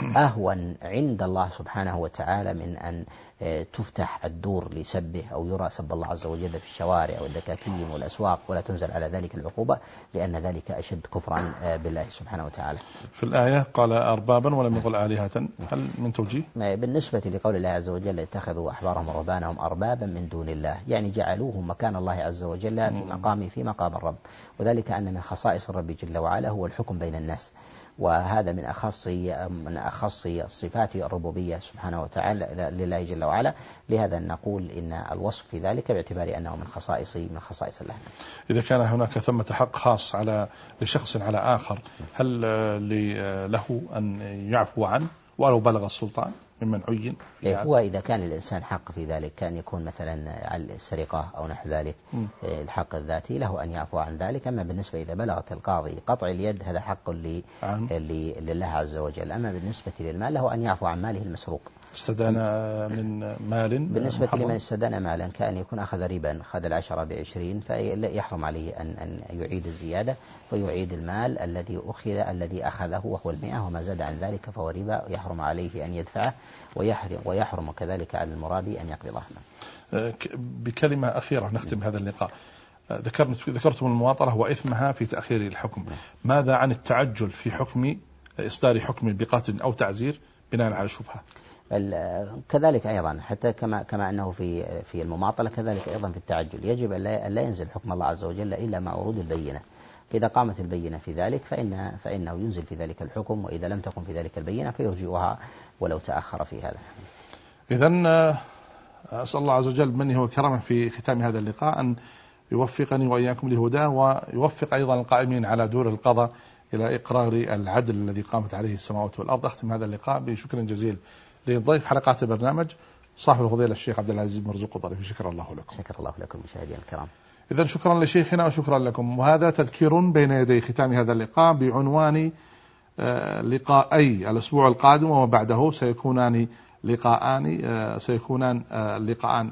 أهون عند الله سبحانه وتعالى من أن تفتح الدور لسبه أو يرى سب الله عز وجل في الشوارع والدكاكين والأسواق ولا تنزل على ذلك العقوبة، لأن ذلك أشد كفرا بالله سبحانه وتعالى. في الآية قال أربابا ولم يقل آلهة، هل من توجيه؟ بالنسبة لقول الله عز وجل اتخذوا أحبارهم ورهبانهم أربابا من دون الله، يعني جعلوهم مكان الله عز وجل في مقام في مقام الرب، وذلك أن من خصائص الرب جل وعلا هو الحكم بين الناس، وهذا من أخص من أخص صفات الربوبية سبحانه وتعالى لله جل وعلا، لهذا نقول إن الوصف في ذلك باعتبار أنه من خصائص من خصائص الله. إذا كان هناك ثمة حق خاص على لشخص على آخر، هل له أن يعفو عنه ولو بلغ السلطان ممن عين؟ هو إذا كان الإنسان حق في ذلك، كان يكون مثلا على السرقة أو نحو ذلك م. الحق الذاتي له أن يعفو عن ذلك. أما بالنسبة إذا بلغت القاضي قطع اليد هذا حق لله عز وجل. أما بالنسبة للمال له أن يعفو عن ماله المسروق. استدان من مال بالنسبة محرم. لمن استدان مالا كان يكون أخذ ربا، أخذ العشرة بعشرين، فيحرم عليه أن أن يعيد الزيادة ويعيد المال الذي أخذ الذي أخذه وهو المئة، وما زاد عن ذلك فهو ربا يحرم عليه أن يدفعه، ويحرم ويحرم كذلك على المرابي أن يقبضه. بكلمة أخيرة نختم هذا اللقاء. ذكرت ذكرتم المماطلة وإثمها في تأخير الحكم، ماذا عن التعجل في حكم إصدار حكم بقتل أو تعزير بناء على شبهة؟ كذلك أيضا حتى كما كما أنه في في المماطلة كذلك أيضا في التعجل يجب أن لا ينزل حكم الله عز وجل إلا مع ورود البينة، فإذا قامت البينة في ذلك فإن فإنه ينزل في ذلك الحكم، وإذا لم تقم في ذلك البينة فيرجئها ولو تأخر في هذا. إذن أسأل الله عز وجل بمنه وكرمه في ختام هذا اللقاء أن يوفقني وإياكم لهداه، ويوفق أيضا القائمين على دور القضاء إلى إقرار العدل الذي قامت عليه السماوات والأرض. أختم هذا اللقاء بشكر جزيل لضيف حلقات البرنامج صاحب الفضيلة الشيخ عبد العزيز مرزوق الضريفي. شكر الله لكم. شكر الله لكم مشاهدينا الكرام. إذن شكرا لشيخنا وشكرا لكم. وهذا تذكير بين يدي ختام هذا اللقاء بعنوان لقاءي الأسبوع القادم وما بعده سيكونان لقاءان سيكونان لقاءان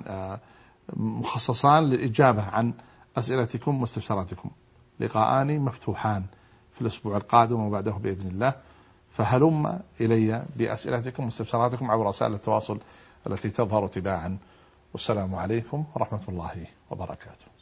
مخصصان للإجابة عن أسئلتكم واستفساراتكم، لقاءان مفتوحان في الأسبوع القادم وما بعده بإذن الله، فهلم إلي بأسئلتكم واستفساراتكم عبر رسائل التواصل التي تظهر تباعا. والسلام عليكم ورحمة الله وبركاته.